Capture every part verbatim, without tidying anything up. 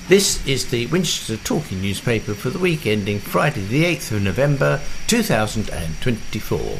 This is the Winchester Talking newspaper for the week ending Friday the eighth of November two thousand twenty-four.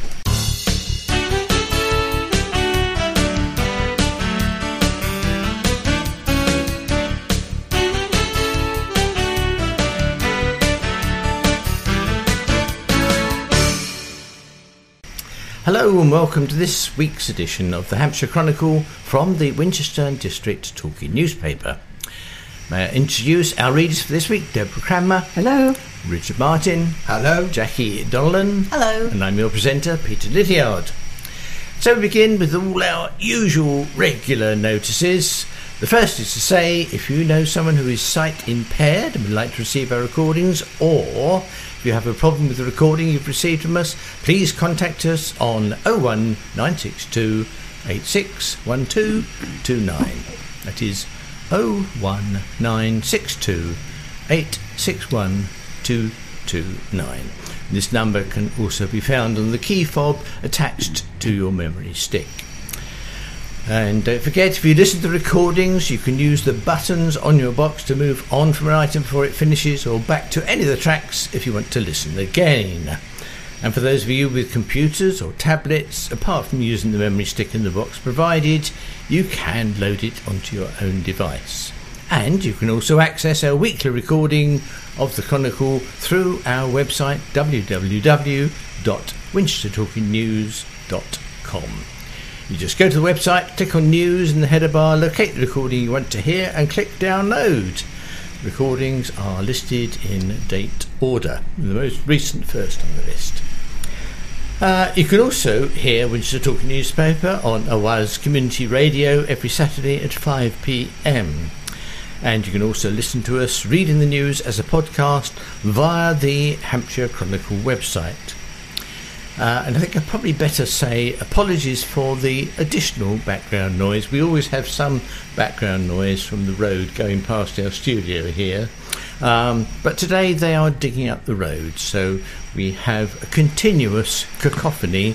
Hello and welcome to this week's edition of the Hampshire Chronicle from the Winchester District Talking newspaper. May I introduce our readers for this week: Deborah Cranmer. Hello. Richard Martin. Hello. Jackie Donnellan. Hello. And I'm your presenter, Peter Lydiard. So we begin with all our usual regular notices. The first is to say, if you know someone who is sight impaired and would like to receive our recordings, or if you have a problem with the recording you've received from us, please contact us on oh one nine six two eight six one two two nine. That is oh one nine six two eight six one two two nine. This number can also be found on the key fob attached to your memory stick. And don't forget, if you listen to the recordings, you can use the buttons on your box to move on from an item before it finishes, or back to any of the tracks if you want to listen again. And for those of you with computers or tablets, apart from using the memory stick in the box provided, you can load it onto your own device. And you can also access our weekly recording of the Chronicle through our website w w w dot winchester talking news dot com. You just go to the website, click on News in the header bar, locate the recording you want to hear and click Download. Recordings are listed in date order, with the most recent first on the list. Uh, you can also hear Winchester Talking newspaper on Awaz Community Radio every Saturday at five p m. And you can also listen to us reading the news as a podcast via the Hampshire Chronicle website. Uh, and I think I'd probably better say apologies for the additional background noise. We always have some background noise from the road going past our studio here. Um, but today they are digging up the road, so we have a continuous cacophony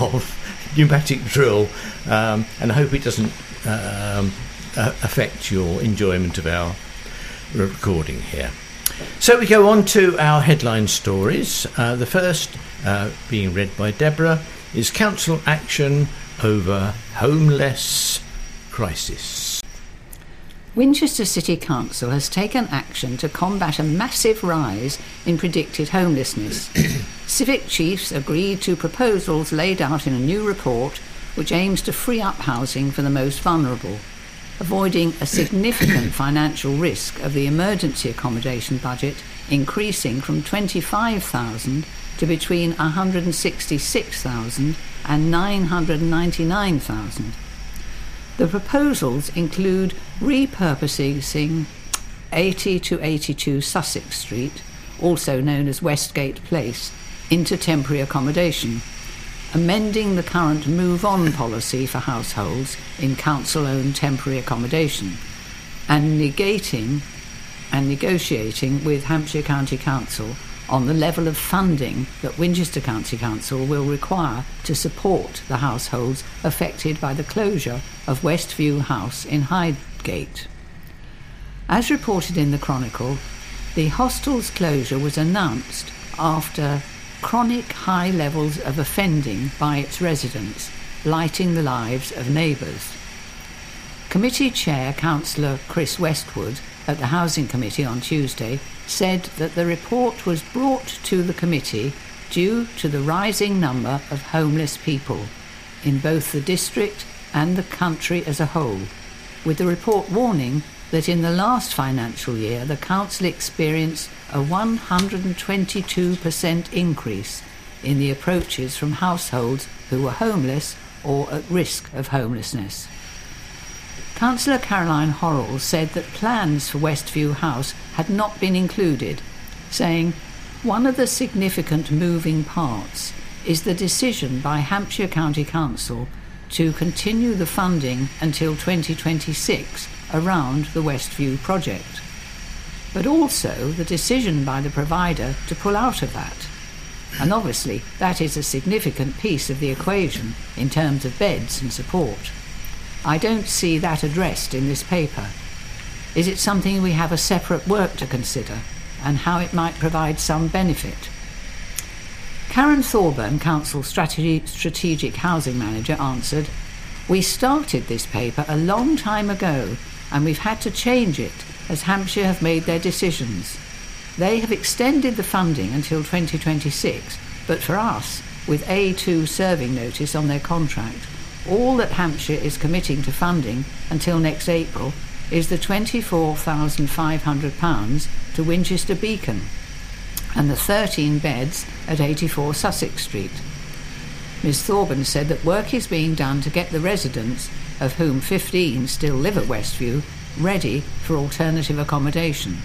of pneumatic drill, um, and I hope it doesn't um, uh, affect your enjoyment of our recording here. So we go on to our headline stories. Uh, the first, uh, being read by Deborah, is Council Action Over Homeless Crisis. Winchester City Council has taken action to combat a massive rise in predicted homelessness. Civic chiefs agreed to proposals laid out in a new report which aims to free up housing for the most vulnerable, avoiding a significant financial risk of the emergency accommodation budget increasing from twenty-five thousand to between one hundred sixty-six thousand and nine hundred ninety-nine thousand. The proposals include repurposing eighty to eighty-two Sussex Street, also known as Westgate Place, into temporary accommodation, amending the current move-on policy for households in council-owned temporary accommodation, and negating and negotiating with Hampshire County Council on the level of funding that Winchester County Council will require to support the households affected by the closure of Westview House in Highgate. As reported in the Chronicle, the hostel's closure was announced after chronic high levels of offending by its residents, blighting the lives of neighbours. Committee Chair Councillor Chris Westwood at the Housing Committee on Tuesday said that the report was brought to the committee due to the rising number of homeless people in both the district and the country as a whole, with the report warning that in the last financial year the council experienced a one hundred twenty-two percent increase in the approaches from households who were homeless or at risk of homelessness. Councillor Caroline Horrell said that plans for Westview House had not been included, saying, "One of the significant moving parts is the decision by Hampshire County Council to continue the funding until twenty twenty-six around the Westview project, but also the decision by the provider to pull out of that. And obviously that is a significant piece of the equation in terms of beds and support. I don't see that addressed in this paper. Is it something we have a separate work to consider, and how it might provide some benefit? Karen Thorburn, Council Strategy, Strategic Housing Manager, answered, "We started this paper a long time ago, and we've had to change it as Hampshire have made their decisions. They have extended the funding until twenty twenty-six, but for us, with A two serving notice on their contract, all that Hampshire is committing to funding until next April is the twenty-four thousand five hundred pounds to Winchester Beacon and the thirteen beds at eighty-four Sussex Street." Miz Thorburn said that work is being done to get the residents, of whom fifteen still live at Westview, ready for alternative accommodation.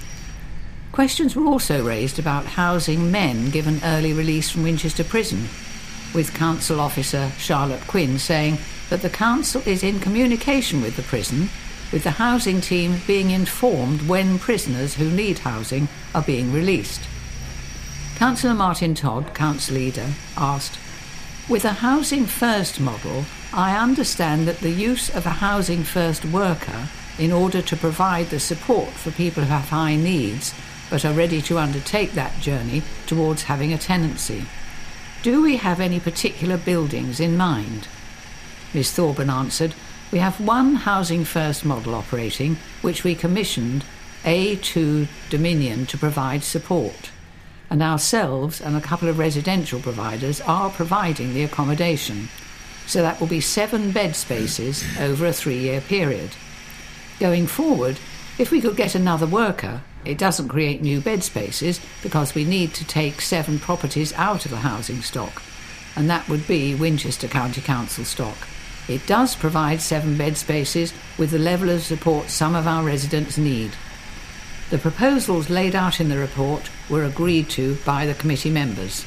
Questions were also raised about housing men given early release from Winchester Prison, with Council Officer Charlotte Quinn saying that the Council is in communication with the prison, with the housing team being informed when prisoners who need housing are being released. Councillor Martin Todd, Council Leader, asked, "With a Housing First model, I understand that the use of a Housing First worker in order to provide the support for people who have high needs but are ready to undertake that journey towards having a tenancy. Do we have any particular buildings in mind?" Miz Thorburn answered, "We have one Housing First model operating, which we commissioned A two Dominion to provide support, and ourselves and a couple of residential providers are providing the accommodation, so that will be seven bed spaces over a three-year period. Going forward, if we could get another worker, it doesn't create new bed spaces because we need to take seven properties out of the housing stock, and that would be Winchester County Council stock. It does provide seven bed spaces with the level of support some of our residents need. The proposals laid out in the report were agreed to by the committee members."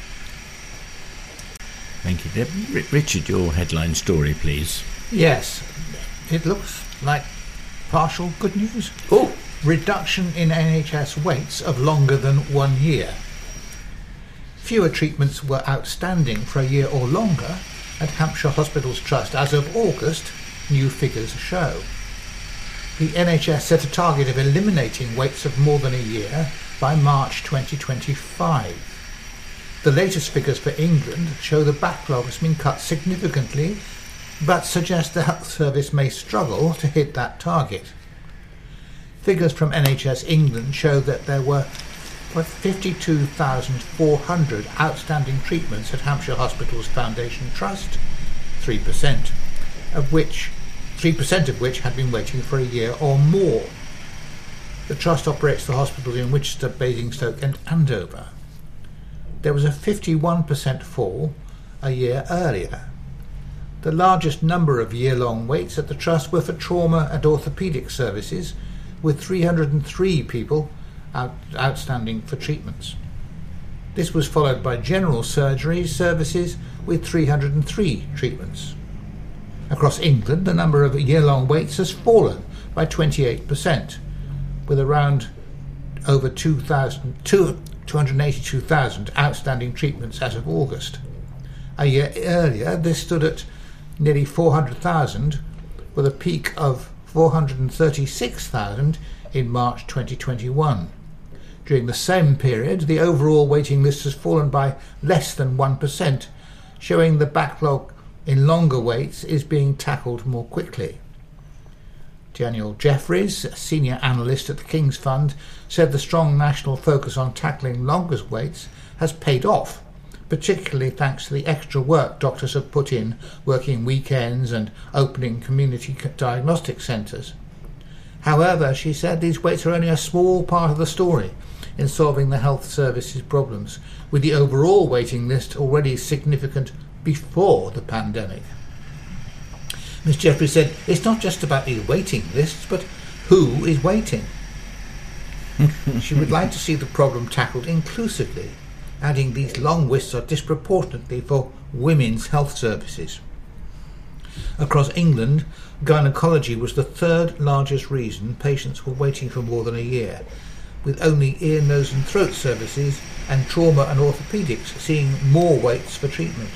Thank you, Deb. R- Richard, your headline story, please. Yes, it looks like partial good news. Oh, Reduction in N H S waits of longer than one year. Fewer treatments were outstanding for a year or longer at Hampshire Hospitals Trust as of August, new figures show. The N H S set a target of eliminating waits of more than a year by March twenty twenty-five. The latest figures for England show the backlog has been cut significantly, but suggest the health service may struggle to hit that target. Figures from N H S England show that there were fifty-two thousand four hundred outstanding treatments at Hampshire Hospitals Foundation Trust, three percent of which three percent of which had been waiting for a year or more. The Trust operates the hospitals in Winchester, Basingstoke and Andover. There was a fifty-one percent fall a year earlier. The largest number of year-long waits at the Trust were for trauma and orthopaedic services, with three hundred three people out, outstanding for treatments. This was followed by general surgery services with three hundred three treatments. Across England, the number of year-long waits has fallen by twenty-eight percent, with around over two hundred eighty-two thousand outstanding treatments as of August. A year earlier, this stood at nearly four hundred thousand, with a peak of four hundred thirty-six thousand in March twenty twenty-one. During the same period, the overall waiting list has fallen by less than one percent, showing the backlog in longer waits is being tackled more quickly. Daniel Jeffries, a senior analyst at the King's Fund, said the strong national focus on tackling longer waits has paid off, particularly thanks to the extra work doctors have put in working weekends and opening community diagnostic centres. However, she said these waits are only a small part of the story in solving the health services problems, with the overall waiting list already significant before the pandemic. Miz Jeffries said it's not just about the waiting lists, but who is waiting. She would like to see the problem tackled inclusively, adding these long lists are disproportionately for women's health services. Across England, gynecology was the third largest reason patients were waiting for more than a year, with only ear, nose and throat services and trauma and orthopaedics seeing more waits for treatment.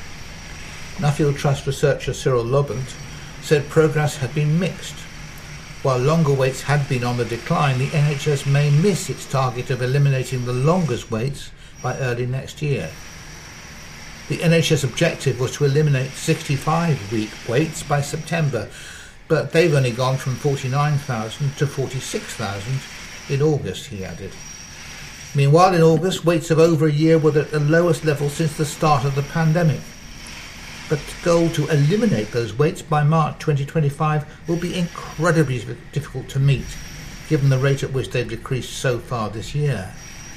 Nuffield Trust researcher Cyril Lobant said progress had been mixed. While longer waits had been on the decline, the N H S may miss its target of eliminating the longest waits by early next year. The N H S objective was to eliminate sixty-five week waits by September, but they've only gone from forty-nine thousand to forty-six thousand in August, he added. Meanwhile, in August, waits of over a year were at the lowest level since the start of the pandemic. But the goal to eliminate those waits by March twenty twenty-five will be incredibly difficult to meet, given the rate at which they've decreased so far this year.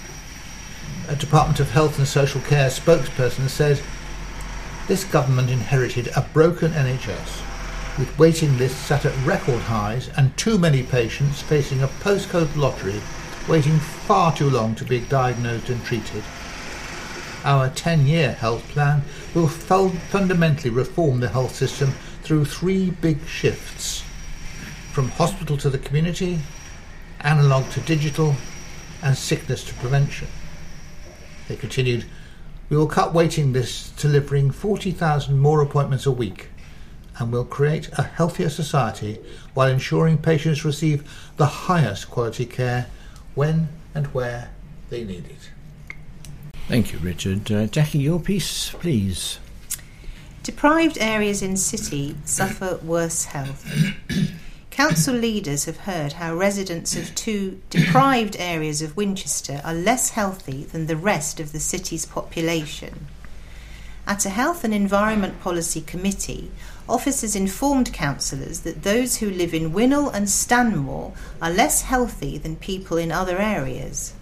A Department of Health and Social Care spokesperson said, "This government inherited a broken N H S, with waiting lists sat at record highs and too many patients facing a postcode lottery, waiting far too long to be diagnosed and treated. Our ten-year health plan will fundamentally reform the health system through three big shifts: from hospital to the community, analogue to digital, and sickness to prevention." They continued, "We will cut waiting lists, delivering forty thousand more appointments a week, and will create a healthier society while ensuring patients receive the highest quality care when and where they need it." Thank you, Richard. Uh, Jackie, your piece, please. Deprived areas in city suffer worse health. Council leaders have heard how residents of two deprived areas of Winchester are less healthy than the rest of the city's population. At a Health and Environment Policy Committee, officers informed councillors that those who live in Winnall and Stanmore are less healthy than people in other areas.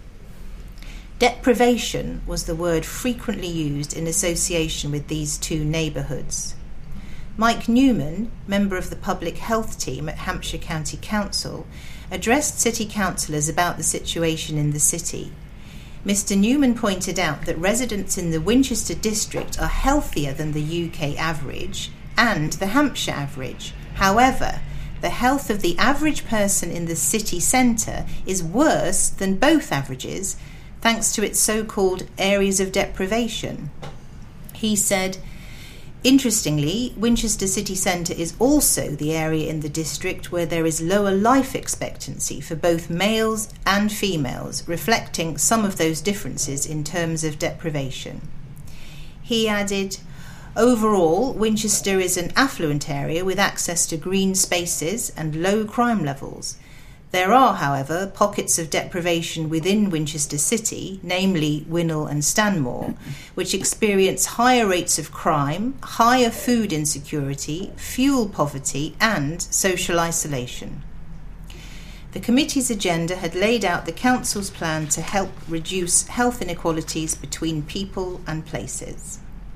Deprivation was the word frequently used in association with these two neighbourhoods. Mike Newman, member of the public health team at Hampshire County Council, addressed city councillors about the situation in the city. Mister Newman pointed out that residents in the Winchester district are healthier than the U K average and the Hampshire average. However, the health of the average person in the city centre is worse than both averages, thanks to its so-called areas of deprivation. He said, "Interestingly, Winchester city centre is also the area in the district where there is lower life expectancy for both males and females, reflecting some of those differences in terms of deprivation." He added, "Overall, Winchester is an affluent area with access to green spaces and low crime levels. There are, however, pockets of deprivation within Winchester City, namely Winnall and Stanmore, which experience higher rates of crime, higher food insecurity, fuel poverty, and social isolation." The committee's agenda had laid out the council's plan to help reduce health inequalities between people and places.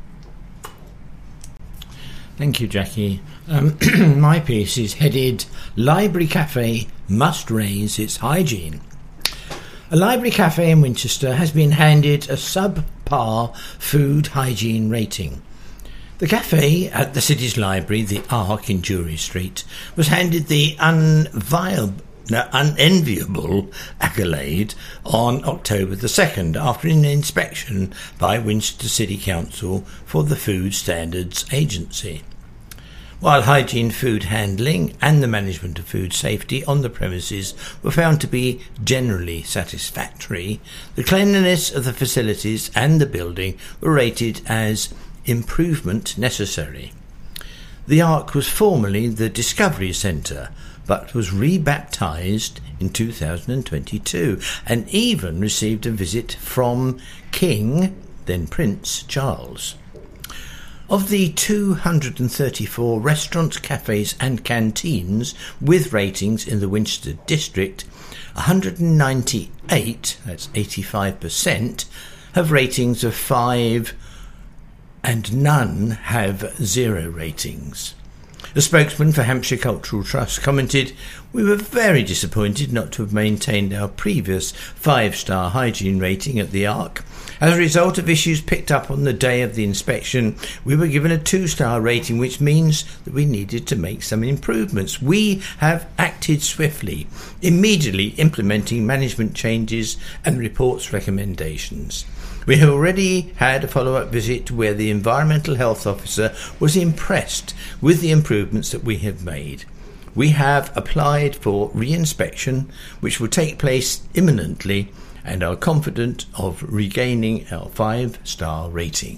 Thank you, Jackie. Um, my piece is headed "Library Cafe Must Raise Its Hygiene." A library cafe in Winchester has been handed a subpar food hygiene rating. The cafe at the city's library, the Ark in Jury Street, was handed the unviable No, unenviable accolade on October the second after an inspection by Winchester City Council for the Food Standards Agency. While hygiene, food handling and the management of food safety on the premises were found to be generally satisfactory, the cleanliness of the facilities and the building were rated as improvement necessary. The Ark was formerly the Discovery Centre, but was rebaptised in two thousand twenty-two and even received a visit from King, then Prince Charles. Of the two hundred thirty-four restaurants, cafes and canteens with ratings in the Winchester district, one hundred ninety-eight, that's eighty-five percent, have ratings of five and none have zero ratings. The spokesman for Hampshire Cultural Trust commented, "We were very disappointed not to have maintained our previous five-star hygiene rating at the Ark. As a result of issues picked up on the day of the inspection, we were given a two-star rating, which means that we needed to make some improvements. We have acted swiftly, immediately implementing management changes and reports recommendations. We have already had a follow-up visit where the environmental health officer was impressed with the improvements that we have made. We have applied for re-inspection, which will take place imminently, and are confident of regaining our five-star rating.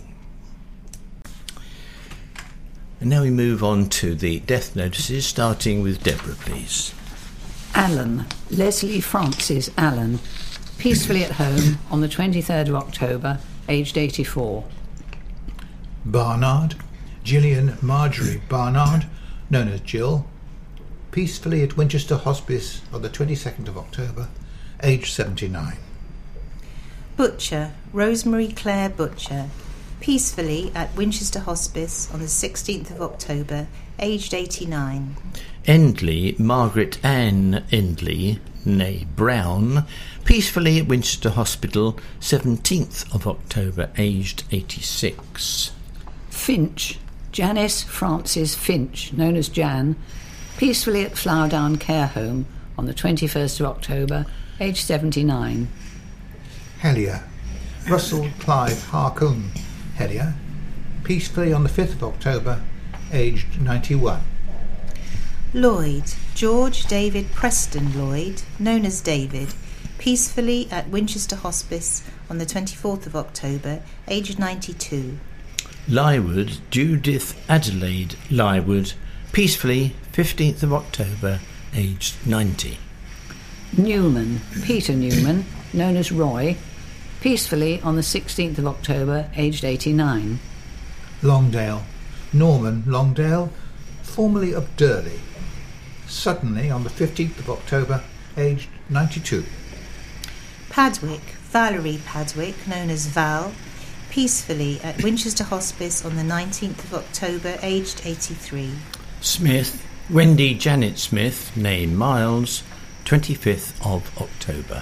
And now we move on to the death notices, starting with Deborah, please. Allen, Leslie Francis Allen, peacefully at home on the twenty-third of October, aged eighty-four. Barnard, Gillian Marjorie Barnard, known as Jill, peacefully at Winchester Hospice on the twenty-second of October, aged seventy-nine. Butcher, Rosemary Clare Butcher, peacefully at Winchester Hospice on the sixteenth of October, aged eighty-nine. Endley, Margaret Ann Endley, née Brown, peacefully at Winchester Hospital, seventeenth of October, aged eighty-six. Finch, Janice Frances Finch, known as Jan, peacefully at Flowerdown Care Home on the twenty-first of October, aged seventy-nine. Hellier, Russell Clive Harcoon Hellier, peacefully on the fifth of October, aged ninety-one. Lloyd, George David Preston Lloyd, known as David, peacefully at Winchester Hospice on the twenty-fourth of October, aged ninety-two. Lywood, Judith Adelaide Lywood, peacefully fifteenth of October, aged ninety. Newman, Peter Newman, known as Roy, peacefully on the sixteenth of October, aged eighty-nine. Longdale, Norman Longdale, formerly of Durley, suddenly on the fifteenth of October, aged ninety-two. Padwick, Valerie Padwick, known as Val, peacefully at Winchester Hospice on the nineteenth of October, aged eighty-three. Smith, Wendy Janet Smith, née Miles, twenty-fifth of October.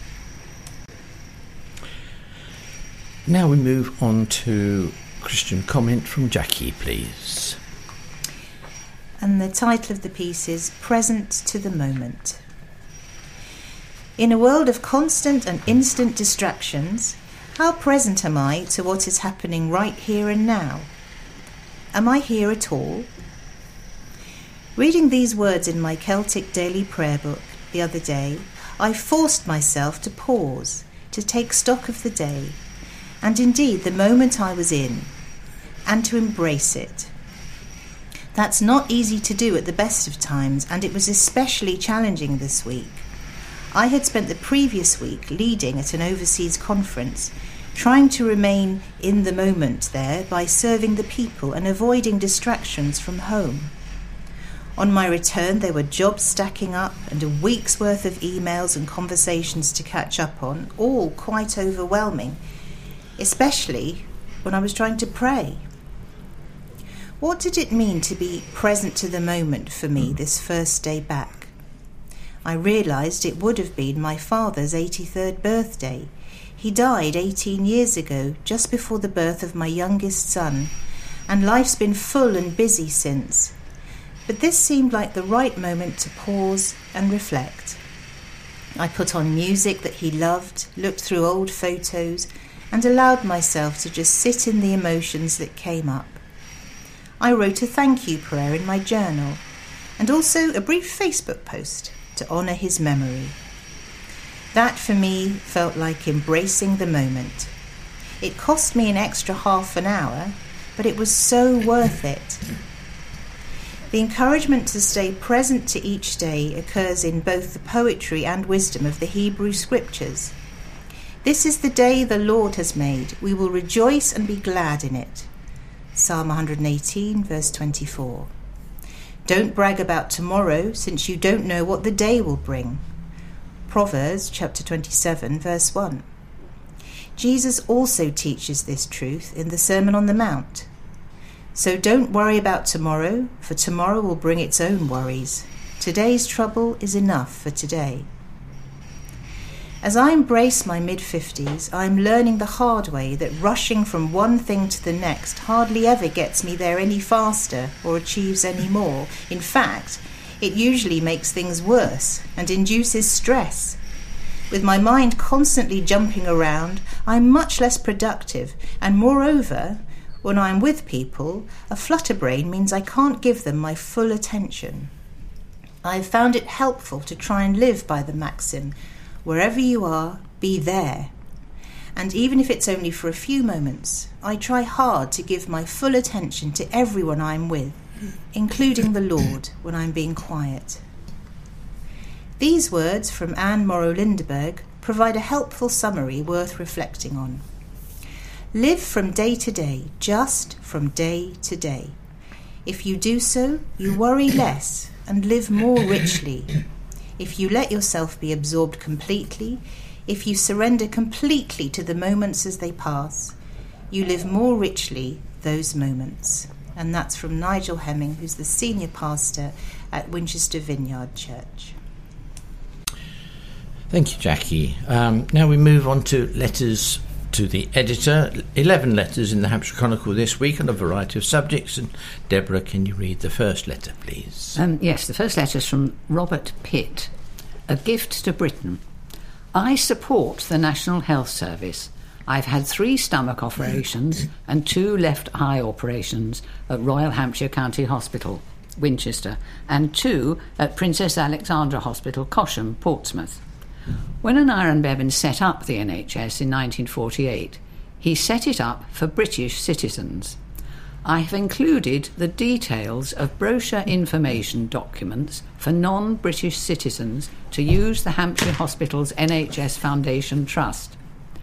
Now we move on to Christian comment from Jackie, please. And the title of the piece is Present to the Moment. In a world of constant and instant distractions, how present am I to what is happening right here and now? Am I here at all? Reading these words in my Celtic daily prayer book the other day, I forced myself to pause, to take stock of the day, and indeed the moment I was in, and to embrace it. That's not easy to do at the best of times, and it was especially challenging this week. I had spent the previous week leading at an overseas conference, trying to remain in the moment there by serving the people and avoiding distractions from home. On my return, there were jobs stacking up and a week's worth of emails and conversations to catch up on, all quite overwhelming, especially when I was trying to pray. What did it mean to be present to the moment for me this first day back? I realised it would have been my father's eighty-third birthday. He died eighteen years ago, just before the birth of my youngest son, and life's been full and busy since. But this seemed like the right moment to pause and reflect. I put on music that he loved, looked through old photos, and allowed myself to just sit in the emotions that came up. I wrote a thank you prayer in my journal, and also a brief Facebook post to honour his memory. That for me felt like embracing the moment. It cost me an extra half an hour, but it was so worth it. The encouragement to stay present to each day occurs in both the poetry and wisdom of the Hebrew Scriptures. This is the day the Lord has made. We will rejoice and be glad in it. Psalm one eighteen, verse twenty-four. Don't brag about tomorrow, since you don't know what the day will bring. Proverbs chapter twenty-seven, verse one. Jesus also teaches this truth in the Sermon on the Mount. So don't worry about tomorrow, for tomorrow will bring its own worries. Today's trouble is enough for today. As I embrace my mid-fifties, I am learning the hard way that rushing from one thing to the next hardly ever gets me there any faster or achieves any more. In fact, it usually makes things worse and induces stress. With my mind constantly jumping around, I'm much less productive, and moreover, when I'm with people, a flutterbrain means I can't give them my full attention. I have found it helpful to try and live by the maxim, wherever you are, be there. And even if it's only for a few moments, I try hard to give my full attention to everyone I'm with, including the Lord, when I'm being quiet. These words from Anne Morrow Lindeberg provide a helpful summary worth reflecting on. Live from day to day, just from day to day. If you do so, you worry less and live more richly. If you let yourself be absorbed completely, if you surrender completely to the moments as they pass, you live more richly those moments. And that's from Nigel Hemming, who's the senior pastor at Winchester Vineyard Church. Thank you, Jackie. Um, now we move on to letters to the editor. eleven letters in the Hampshire Chronicle this week on a variety of subjects. And Deborah, can you read the first letter, please? Um, yes, the first letter is from Robert Pitt. A gift to Britain. I support the National Health Service. I've had three stomach operations and two left eye operations at Royal Hampshire County Hospital, Winchester, and two at Princess Alexandra Hospital, Cosham, Portsmouth. When Aneurin Bevan set up the N H S in nineteen forty-eight, he set it up for British citizens. I have included the details of brochure information documents for non-British citizens to use the Hampshire Hospital's N H S Foundation Trust.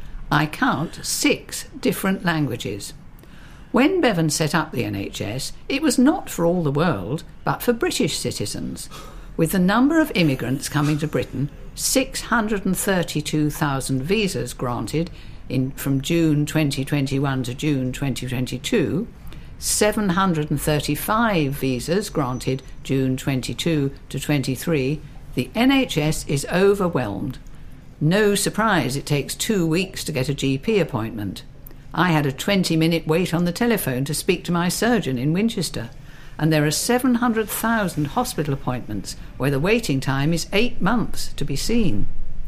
I count six different languages. When Bevan set up the N H S, it was not for all the world, but for British citizens. With the number of immigrants coming to Britain, six hundred thirty-two thousand visas granted in from June twenty twenty-one to June twenty twenty-two, seven hundred thirty-five visas granted June twenty-two to twenty-three, the N H S is overwhelmed. No surprise it takes two weeks to get a G P appointment. I had a twenty-minute wait on the telephone to speak to my surgeon in Winchester, and there are seven hundred thousand hospital appointments where the waiting time is eight months to be seen.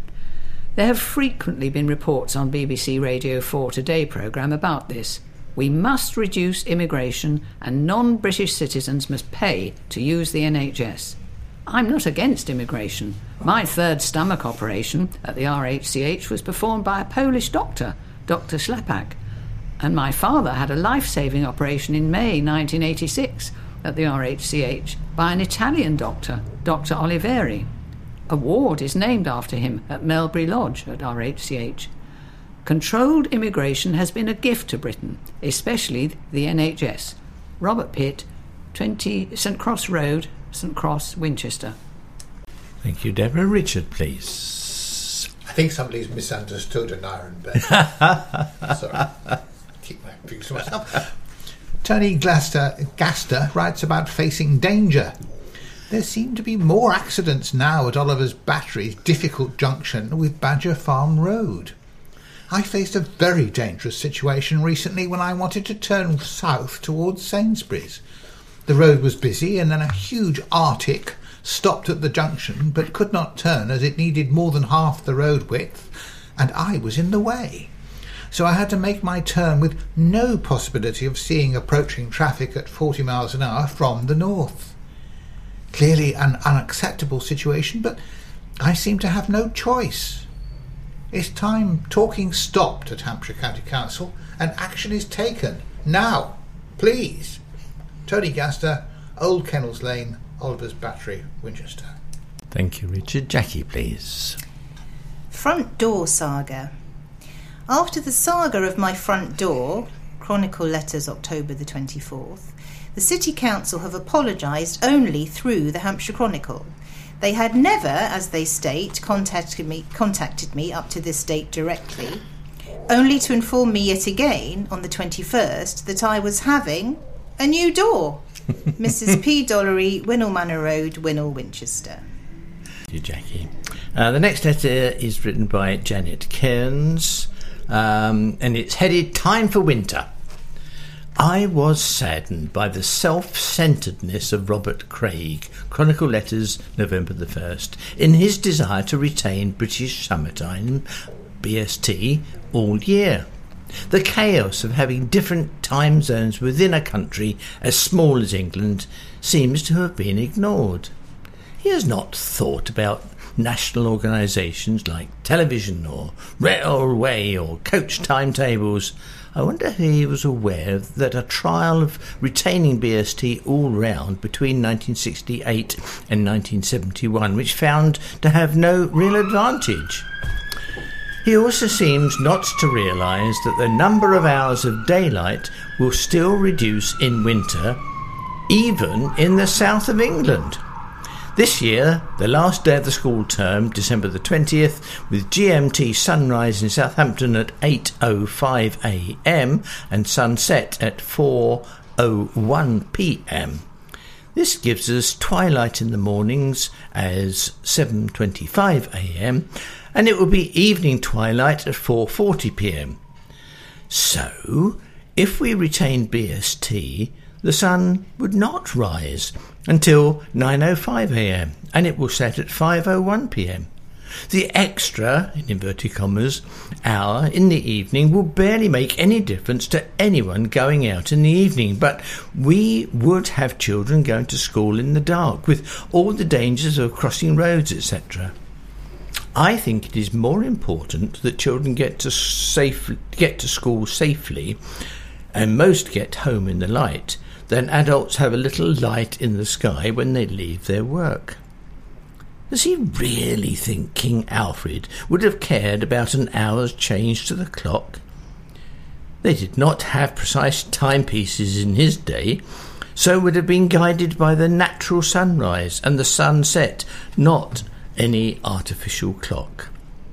There have frequently been reports on B B C Radio four Today programme about this. We must reduce immigration and non-British citizens must pay to use the N H S. I'm not against immigration. My third stomach operation at the R H C H was performed by a Polish doctor, Doctor Slapak, and my father had a life-saving operation in May nineteen eighty-six at the R H C H by an Italian doctor, Doctor Oliveri. A ward is named after him at Melbury Lodge at R H C H. Controlled immigration has been a gift to Britain, especially the N H S. Robert Pitt, twenty St Cross Road, St Cross, Winchester. Thank you, Deborah. Richard, please. I think somebody's misunderstood Aneurin Bevan. Sorry. Keep my fingers to myself. Tony Gaster, Gaster writes about facing danger. There seem to be more accidents now at Oliver's Battery's difficult junction with Badger Farm Road. I faced a very dangerous situation recently when I wanted to turn south towards Sainsbury's. The road was busy and then a huge Arctic stopped at the junction but could not turn as it needed more than half the road width, and I was in the way. So I had to make my turn with no possibility of seeing approaching traffic at forty miles an hour from the north. Clearly an unacceptable situation, but I seem to have no choice. It's time talking stopped at Hampshire County Council and action is taken. Now, please. Tony Gaster, Old Kennels Lane, Oliver's Battery, Winchester. Thank you, Richard. Jackie, please. Front Door Saga. After the saga of my front door, Chronicle Letters October the twenty-fourth, the City Council have apologised only through the Hampshire Chronicle. They had never, as they state, contacted me, contacted me up to this date directly, only to inform me yet again on the twenty-first that I was having a new door. Missus P. Dollery, Winnell Manor Road, Winnell, Winchester. Thank you, Jackie. Uh, the next letter is written by Janet Cairns, um, and it's headed Time for Winter. I was saddened by the self-centeredness of Robert Craig, Chronicle Letters, November the first, in his desire to retain British summertime, B S T, all year. The chaos of having different time zones within a country as small as England seems to have been ignored. he has not thought about national organisations like television or railway or coach timetables. I wonder if he was aware that a trial of retaining B S T all round between nineteen sixty-eight and nineteen seventy-one, which found to have no real advantage. He also seems not to realise that the number of hours of daylight will still reduce in winter, even in the south of England. This year, the last day of the school term, December the twentieth, with G M T sunrise in Southampton at eight oh five a m and sunset at four oh one p m. This gives us twilight in the mornings as seven twenty-five a m and it will be evening twilight at four forty p m. So, if we retain B S T, the sun would not rise until nine oh five a m and it will set at five oh one p m. The extra, in inverted commas, hour in the evening will barely make any difference to anyone going out in the evening, but we would have children going to school in the dark with all the dangers of crossing roads, et cetera. I think it is more important that children get to safe get to school safely, and most get home in the light, than adults have a little light in the sky when they leave their work. Does he really think King Alfred would have cared about an hour's change to the clock? They did not have precise timepieces in his day, so would have been guided by the natural sunrise and the sunset, not any artificial clock.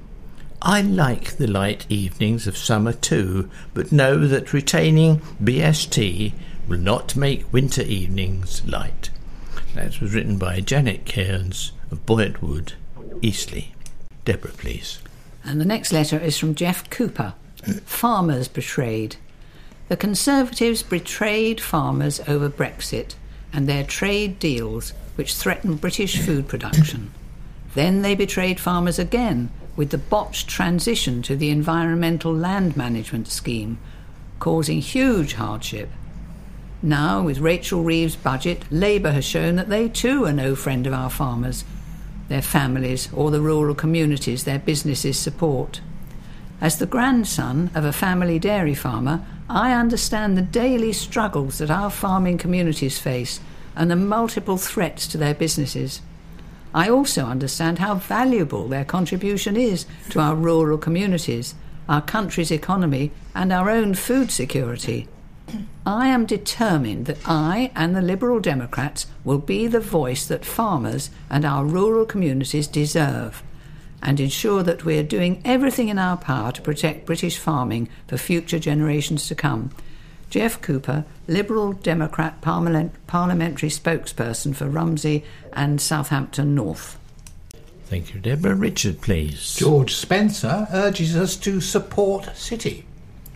I like the light evenings of summer too, but know that retaining B S T will not make winter evenings light. That was written by Janet Cairns of Boyetwood, Eastleigh. Deborah, please. And the next letter is from Jeff Cooper. Farmers betrayed. The Conservatives betrayed farmers over Brexit and their trade deals which threaten British food production. Then they betrayed farmers again with the botched transition to the Environmental Land Management Scheme, causing huge hardship. Now, with Rachel Reeves' budget, Labour has shown that they too are no friend of our farmers, their families, or the rural communities their businesses support. As the grandson of a family dairy farmer, I understand the daily struggles that our farming communities face and the multiple threats to their businesses. I also understand how valuable their contribution is to our rural communities, our country's economy, and our own food security. I am determined that I and the Liberal Democrats will be the voice that farmers and our rural communities deserve, and ensure that we are doing everything in our power to protect British farming for future generations to come. Jeff Cooper, Liberal Democrat Parliament, Parliamentary spokesperson for Rumsey and Southampton North. Thank you, Deborah. Richard, please. George Spencer urges us to support City.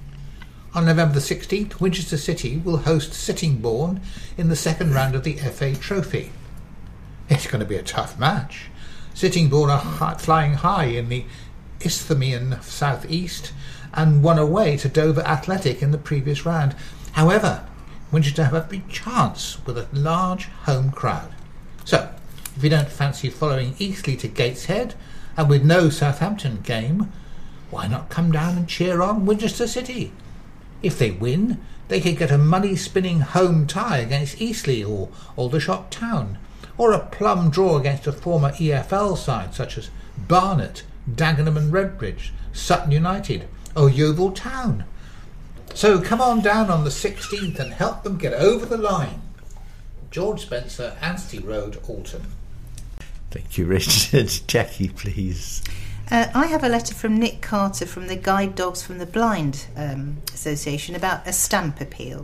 On November the sixteenth, Winchester City will host Sittingbourne in the second round of the F A Trophy. It's going to be a tough match. Sittingbourne are high, flying high in the Isthmian South East and won away to Dover Athletic in the previous round. However, Winchester have every chance with a large home crowd. So, if you don't fancy following Eastleigh to Gateshead, and with no Southampton game, why not come down and cheer on Winchester City? If they win, they could get a money-spinning home tie against Eastleigh or Aldershot Town, or a plum draw against a former E F L side such as Barnet, Dagenham and Redbridge, Sutton United, or Yeovil Town. So come on down on the sixteenth and help them get over the line. George Spencer, Anstey Road, Alton. Thank you, Richard. Jackie, please. Uh, I have a letter from Nick Carter from the Guide Dogs from the Blind um, Association about a stamp appeal.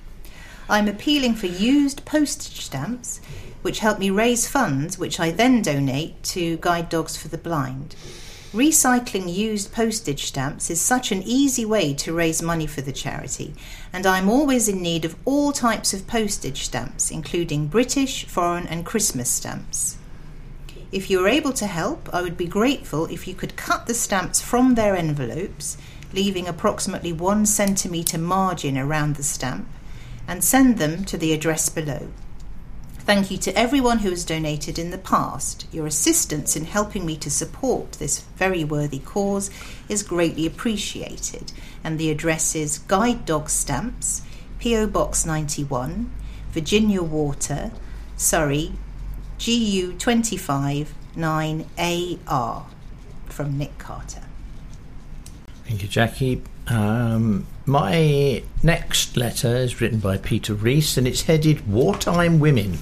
I'm appealing for used postage stamps which help me raise funds which I then donate to Guide Dogs for the Blind. Recycling used postage stamps is such an easy way to raise money for the charity, and I'm always in need of all types of postage stamps, including British, foreign and Christmas stamps. If you are able to help, I would be grateful if you could cut the stamps from their envelopes, leaving approximately one centimetre margin around the stamp, and send them to the address below. Thank you to everyone who has donated in the past. Your assistance in helping me to support this very worthy cause is greatly appreciated. And the address is Guide Dog Stamps, P O Box ninety-one, Virginia Water, Surrey, G U twenty-five nine A R, from Nick Carter. Thank you, Jackie. Um, my next letter is written by Peter Rees and it's headed Wartime Women.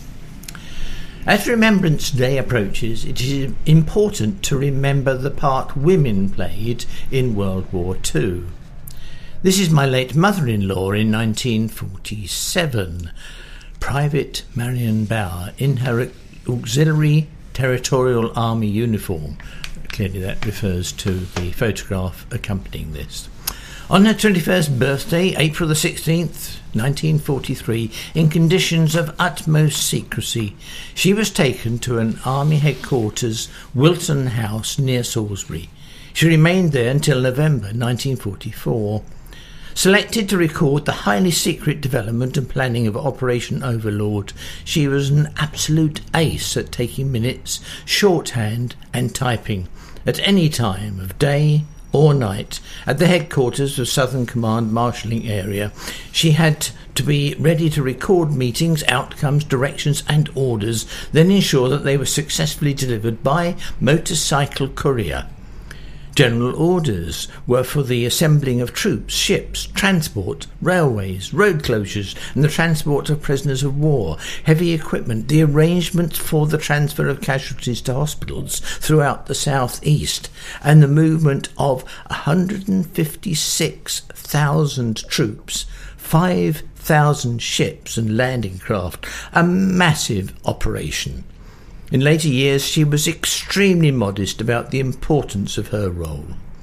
As Remembrance Day approaches, it is important to remember the part women played in World War Two. This is my late mother-in-law in nineteen forty-seven, Private Marion Bauer, in her Auxiliary Territorial Army uniform. Clearly that refers to the photograph accompanying this. On her twenty-first birthday, April the sixteenth, nineteen forty-three, in conditions of utmost secrecy, she was taken to an army headquarters, Wilton House, near Salisbury. She remained there until November nineteen forty-four. Selected to record the highly secret development and planning of Operation Overlord, she was an absolute ace at taking minutes, shorthand and typing, at any time of day or night. At the headquarters of Southern Command Marshalling Area, she had to be ready to record meetings, outcomes, directions and orders, then ensure that they were successfully delivered by motorcycle courier. General orders were for the assembling of troops, ships, transport, railways, road closures and the transport of prisoners of war, heavy equipment, the arrangement for the transfer of casualties to hospitals throughout the southeast, and the movement of one hundred fifty-six thousand troops, five thousand ships and landing craft, a massive operation. In later years, she was extremely modest about the importance of her role.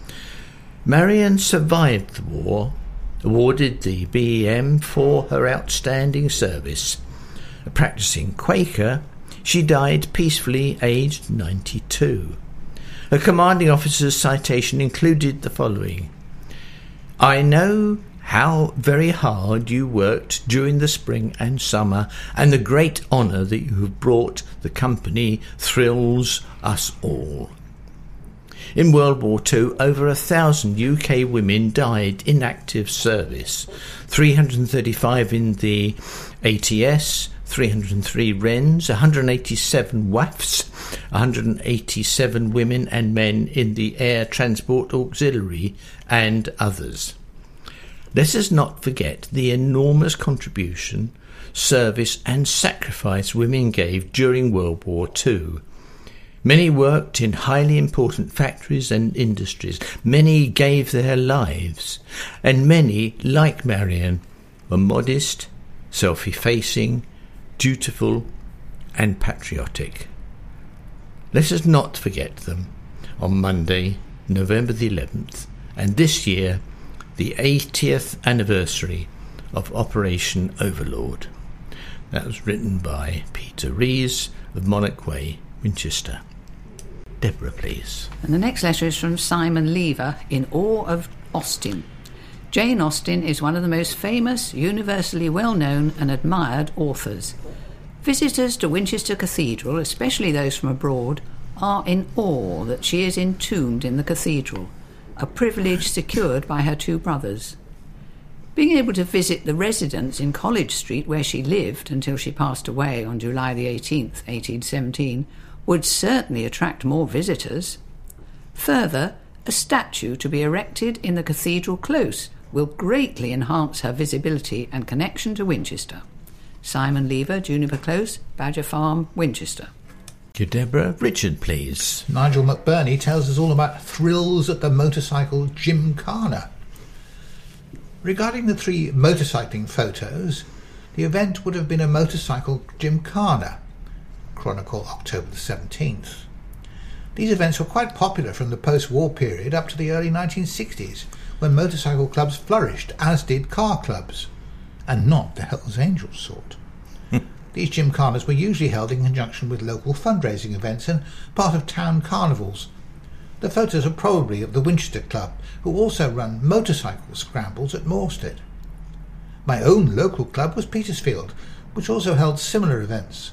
Marion survived the war, awarded the B E M for her outstanding service. A practicing Quaker, she died peacefully, aged ninety-two. Her commanding officer's citation included the following: "I know how very hard you worked during the spring and summer, and the great honour that you have brought the company thrills us all." In World War Two, over a thousand U K women died in active service, three hundred thirty-five in the A T S, three hundred three Wrens, one hundred eighty-seven W A Fs, one hundred eighty-seven women and men in the Air Transport Auxiliary, and others. Let us not forget the enormous contribution, service and sacrifice women gave during World War Two. Many worked in highly important factories and industries. Many gave their lives. And many, like Marion, were modest, self-effacing, dutiful and patriotic. Let us not forget them on Monday, November the eleventh, and this year, the eightieth anniversary of Operation Overlord. That was written by Peter Rees of Monarch Way, Winchester. Deborah, please. And the next letter is from Simon Lever, in awe of Austen. Jane Austen is one of the most famous, universally well-known and admired authors. Visitors to Winchester Cathedral, especially those from abroad, are in awe that she is entombed in the cathedral, a privilege secured by her two brothers. Being able to visit the residence in College Street where she lived until she passed away on July the eighteenth, eighteen seventeen, would certainly attract more visitors. Further, a statue to be erected in the cathedral close will greatly enhance her visibility and connection to Winchester. Simon Lever, Juniper Close, Badger Farm, Winchester. Thank you, Deborah. Richard, please. Nigel McBurney tells us all about thrills at the motorcycle Gymkhana. Regarding the three motorcycling photos, the event would have been a motorcycle Gymkhana, Chronicle October the seventeenth. These events were quite popular from the post-war period up to the early nineteen sixties, when motorcycle clubs flourished, as did car clubs, and not the Hells Angels sort. These gymkhanas were usually held in conjunction with local fundraising events and part of town carnivals. The photos are probably of the Winchester Club, who also run motorcycle scrambles at Moorstead. My own local club was Petersfield, which also held similar events,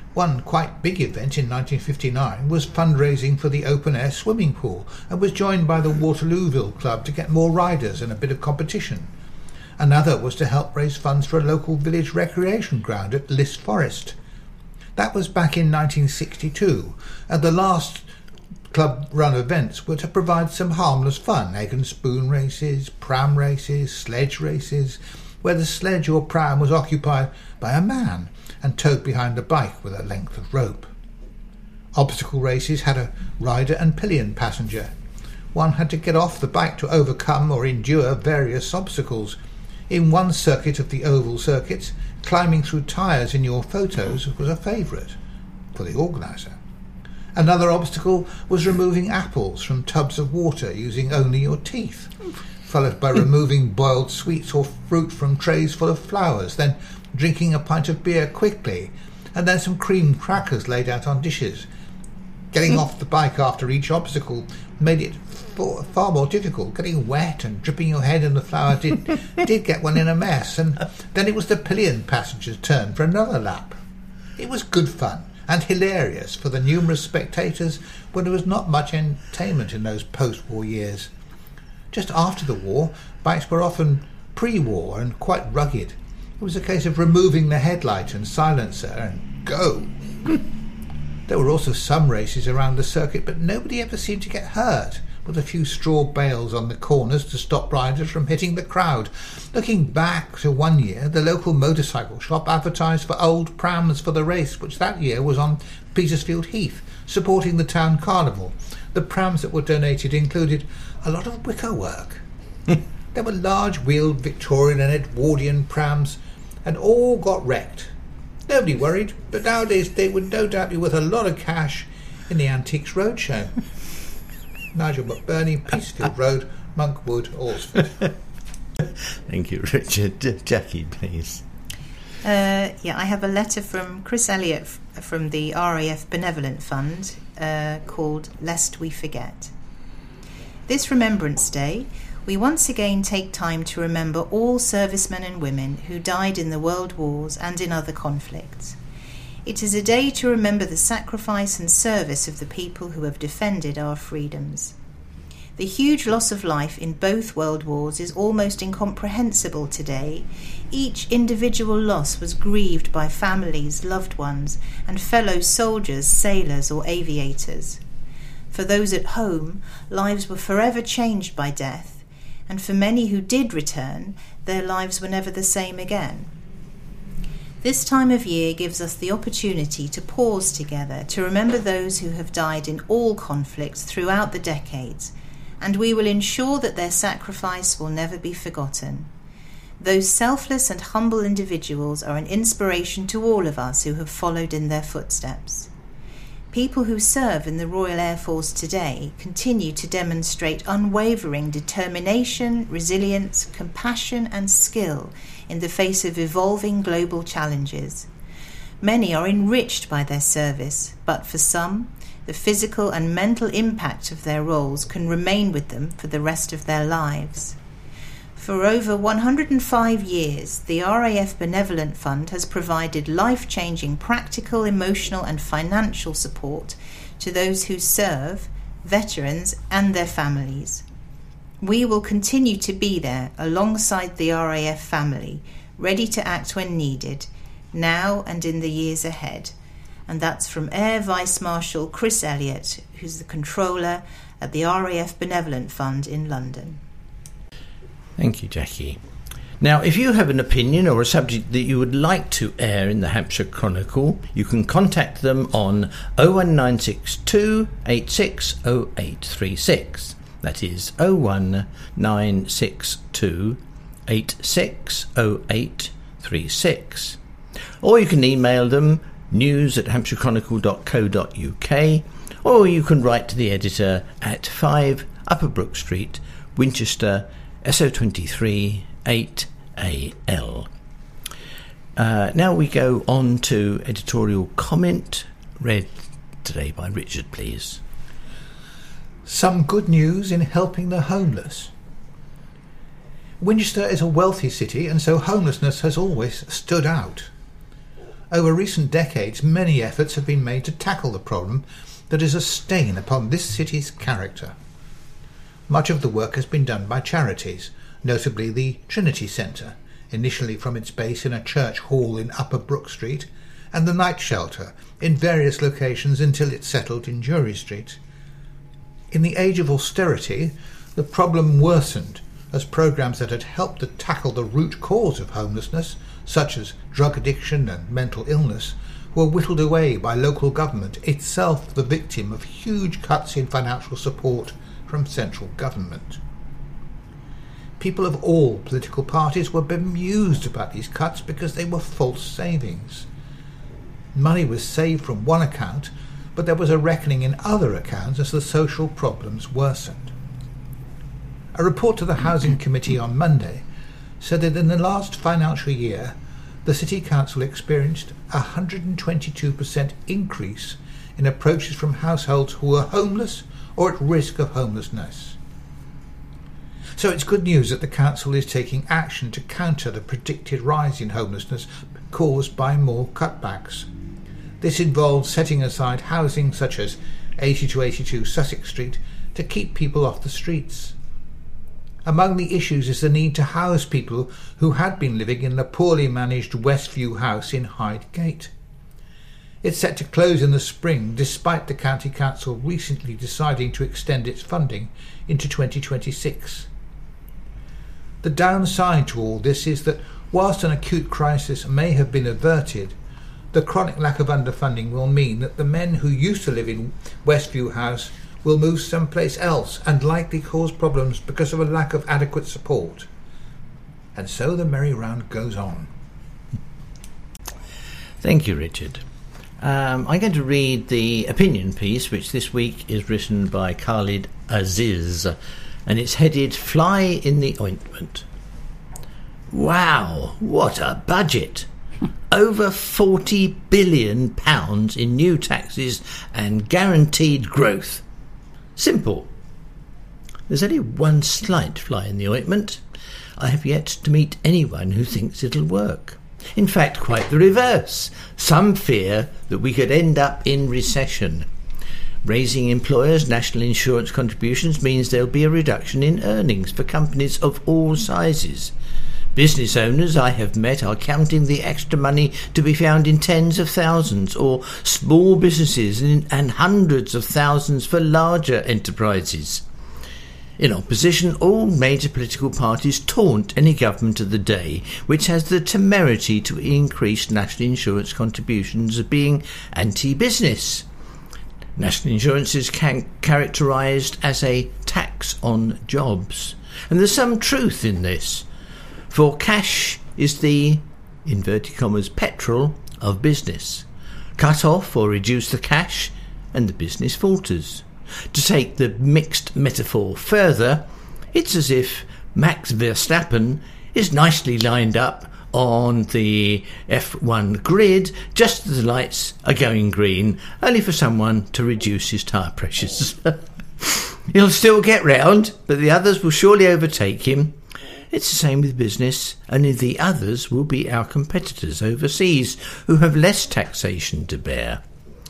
One quite big event in nineteen fifty-nine was fundraising for the open-air swimming pool, and was joined by the Waterlooville Club to get more riders and a bit of competition. Another was to help raise funds for a local village recreation ground at Liss Forest. That was back in nineteen sixty-two, and the last club-run events were to provide some harmless fun: egg and spoon races, pram races, sledge races, where the sledge or pram was occupied by a man and towed behind a bike with a length of rope. Obstacle races had a rider and pillion passenger. One had to get off the bike to overcome or endure various obstacles. In one circuit of the oval circuits, climbing through tyres in your photos was a favourite for the organiser. Another obstacle was removing apples from tubs of water using only your teeth, followed by removing boiled sweets or fruit from trays full of flowers, then drinking a pint of beer quickly, and then some cream crackers laid out on dishes. Getting off the bike after each obstacle made it far, far more difficult. Getting wet and dripping your head in the flour did, did get one in a mess, and then it was the pillion passenger's turn for another lap. It was good fun and hilarious for the numerous spectators when there was not much entertainment in those post-war years. Just after the war, bikes were often pre-war and quite rugged. It was a case of removing the headlight and silencer and go. There were also some races around the circuit, but nobody ever seemed to get hurt, with a few straw bales on the corners to stop riders from hitting the crowd. Looking back to one year, the local motorcycle shop advertised for old prams for the race, which that year was on Petersfield Heath, supporting the town carnival. The prams that were donated included a lot of wicker work. There were large-wheeled Victorian and Edwardian prams, and all got wrecked. Nobody worried, but nowadays they would no doubt be worth a lot of cash in the Antiques Roadshow. Nigel McBurney, Petersfield Road, Monkwood, Alresford. Thank you, Richard. Jackie, please. Uh, yeah, I have a letter from Chris Elliott f- from the R A F Benevolent Fund uh, called Lest We Forget. This Remembrance Day, we once again take time to remember all servicemen and women who died in the world wars and in other conflicts. It is a day to remember the sacrifice and service of the people who have defended our freedoms. The huge loss of life in both world wars is almost incomprehensible today. Each individual loss was grieved by families, loved ones, and fellow soldiers, sailors, or aviators. For those at home, lives were forever changed by death, and for many who did return, their lives were never the same again. This time of year gives us the opportunity to pause together to remember those who have died in all conflicts throughout the decades, and we will ensure that their sacrifice will never be forgotten. Those selfless and humble individuals are an inspiration to all of us who have followed in their footsteps. People who serve in the Royal Air Force today continue to demonstrate unwavering determination, resilience, compassion, and skill in the face of evolving global challenges. Many are enriched by their service, but for some, the physical and mental impact of their roles can remain with them for the rest of their lives. For over one hundred five years, the R A F Benevolent Fund has provided life-changing practical, emotional and financial support to those who serve, veterans and their families. We will continue to be there alongside the R A F family, ready to act when needed, now and in the years ahead. And that's from Air Vice Marshal Chris Elliott, who's the controller at the R A F Benevolent Fund in London. Thank you, Jackie. Now, if you have an opinion or a subject that you would like to air in the Hampshire Chronicle, you can contact them on oh one nine six two, eight six oh eight three six. That is oh one nine six two, eight six oh eight three six. Or you can email them news at hampshire chronicle dot co dot uk, or you can write to the editor at five Upper Brook Street, Winchester, S O twenty-three eight A L. Uh, now we go on to editorial comment, read today by Richard, please. Some good news in helping the homeless. Winchester is a wealthy city, and so homelessness has always stood out. Over recent decades, many efforts have been made to tackle the problem that is a stain upon this city's character. Much of the work has been done by charities, notably the Trinity Centre, initially from its base in a church hall in Upper Brook Street, and the Night Shelter in various locations until it settled in Jury Street. In the age of austerity, the problem worsened as programmes that had helped to tackle the root cause of homelessness, such as drug addiction and mental illness, were whittled away by local government, itself the victim of huge cuts in financial support from central government. People of all political parties were bemused about these cuts because they were false savings. Money was saved from one account, but there was a reckoning in other accounts as the social problems worsened. A report to the Housing Committee on Monday said that in the last financial year, the City Council experienced a one hundred twenty-two percent increase in approaches from households who were homeless or at risk of homelessness. So it's good news that the Council is taking action to counter the predicted rise in homelessness caused by more cutbacks. This involves setting aside housing such as eighty to eighty-two Sussex Street to keep people off the streets. Among the issues is the need to house people who had been living in the poorly managed Westview house in Hyde Gate. It's set to close in the spring, despite the County Council recently deciding to extend its funding into twenty twenty-six. The downside to all this is that whilst an acute crisis may have been averted, the chronic lack of underfunding will mean that the men who used to live in Westview House will move someplace else and likely cause problems because of a lack of adequate support. And so the merry-round goes on. Thank you, Richard. Um, I'm going to read the opinion piece, which this week is written by Khalid Aziz, and it's headed Fly in the Ointment. Wow, what a budget! Over forty billion pounds in new taxes and guaranteed growth. Simple. There's only one slight fly in the ointment. I have yet to meet anyone who thinks it'll work. In fact, quite the reverse. Some fear that we could end up in recession. Raising employers' national insurance contributions means there'll be a reduction in earnings for companies of all sizes. Business owners I have met are counting the extra money to be found in tens of thousands, or small businesses in, and hundreds of thousands for larger enterprises. In opposition, all major political parties taunt any government of the day which has the temerity to increase national insurance contributions as being anti-business. National insurance is can- characterised as a tax on jobs, and there's some truth in this. For cash is the, inverted commas, petrol of business. Cut off or reduce the cash and the business falters. To take the mixed metaphor further, it's as if Max Verstappen is nicely lined up on the F one grid just as the lights are going green, only for someone to reduce his tyre pressures. He'll still get round, but the others will surely overtake him. It's the same with business, only the others will be our competitors overseas, who have less taxation to bear.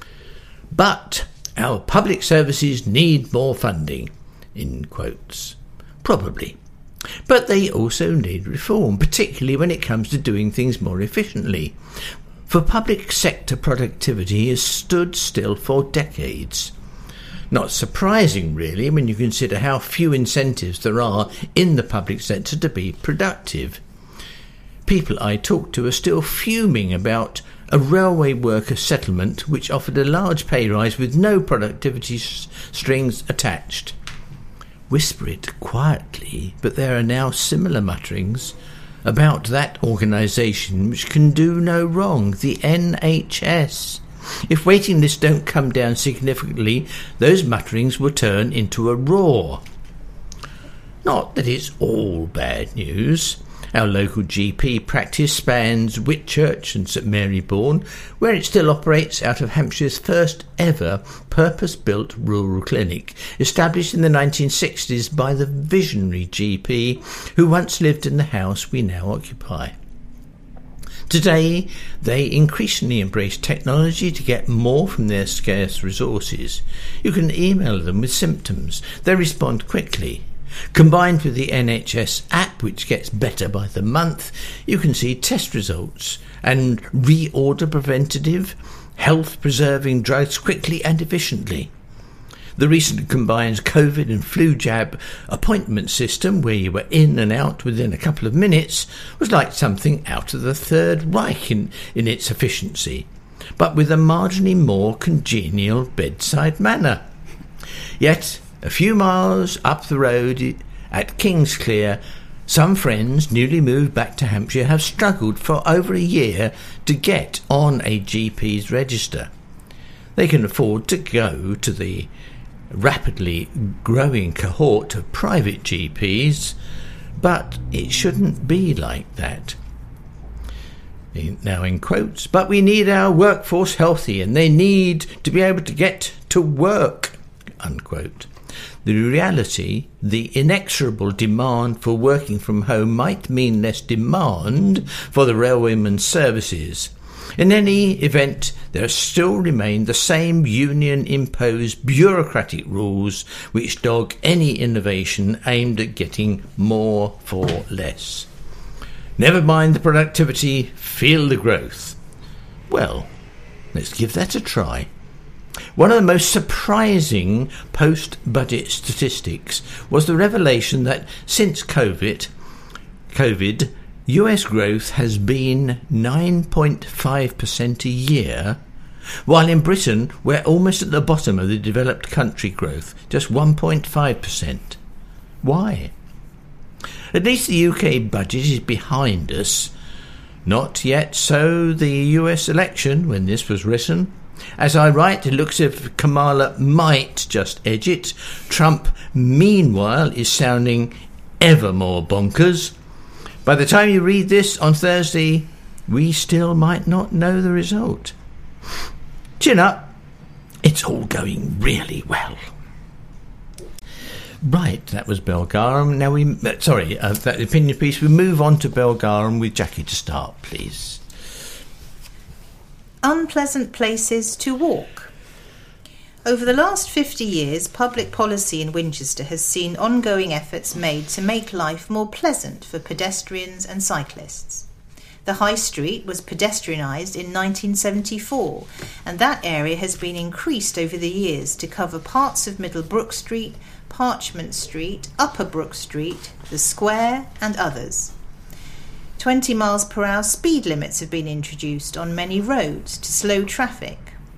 But our public services need more funding, in quotes. Probably. But they also need reform, particularly when it comes to doing things more efficiently. For public sector productivity has stood still for decades. Not surprising, really, when you consider how few incentives there are in the public sector to be productive. People I talk to are still fuming about a railway worker settlement which offered a large pay rise with no productivity s- strings attached. Whisper it quietly, but there are now similar mutterings about that organisation which can do no wrong, the N H S. If waiting lists don't come down significantly, those mutterings will turn into a roar. Not that it's all bad news. Our local G P practice spans Whitchurch and St Marybourne, where it still operates out of Hampshire's first ever purpose-built rural clinic, established in the nineteen sixties by the visionary G P who once lived in the house we now occupy. Today, they increasingly embrace technology to get more from their scarce resources. You can email them with symptoms. They respond quickly. Combined with the N H S app, which gets better by the month, you can see test results and reorder preventative, health-preserving drugs quickly and efficiently. The recent combines COVID and flu jab appointment system, where you were in and out within a couple of minutes, was like something out of the Third Reich in, in its efficiency, but with a marginally more congenial bedside manner. Yet, a few miles up the road at Kingsclear, some friends newly moved back to Hampshire have struggled for over a year to get on a G P's register. They can afford to go to the rapidly growing cohort of private G Ps, but it shouldn't be like that. Now in quotes, but we need our workforce healthy and they need to be able to get to work, unquote. The reality, the inexorable demand for working from home might mean less demand for the railwaymen's services. In any event, there still remain the same union-imposed bureaucratic rules which dog any innovation aimed at getting more for less. Never mind the productivity, feel the growth. Well, let's give that a try. One of the most surprising post-budget statistics was the revelation that since COVID, COVID, U S growth has been nine point five percent a year, while in Britain we're almost at the bottom of the developed country growth, just one point five percent. Why? At least the U K budget is behind us. Not yet so the U S election when this was written. As I write, it looks as if Kamala might just edge it. Trump, meanwhile, is sounding ever more bonkers. By the time you read this on Thursday, we still might not know the result. Chin up. It's all going really well. Right, that was Belgarum. Now we... Uh, sorry, uh, that opinion piece. We move on to Belgarum with Jackie to start, please. Unpleasant places to walk. Over the last fifty years, public policy in Winchester has seen ongoing efforts made to make life more pleasant for pedestrians and cyclists. The High Street was pedestrianised in nineteen seventy-four, and that area has been increased over the years to cover parts of Middle Brook Street, Parchment Street, Upper Brook Street, the Square and others. twenty miles per hour speed limits have been introduced on many roads to slow traffic.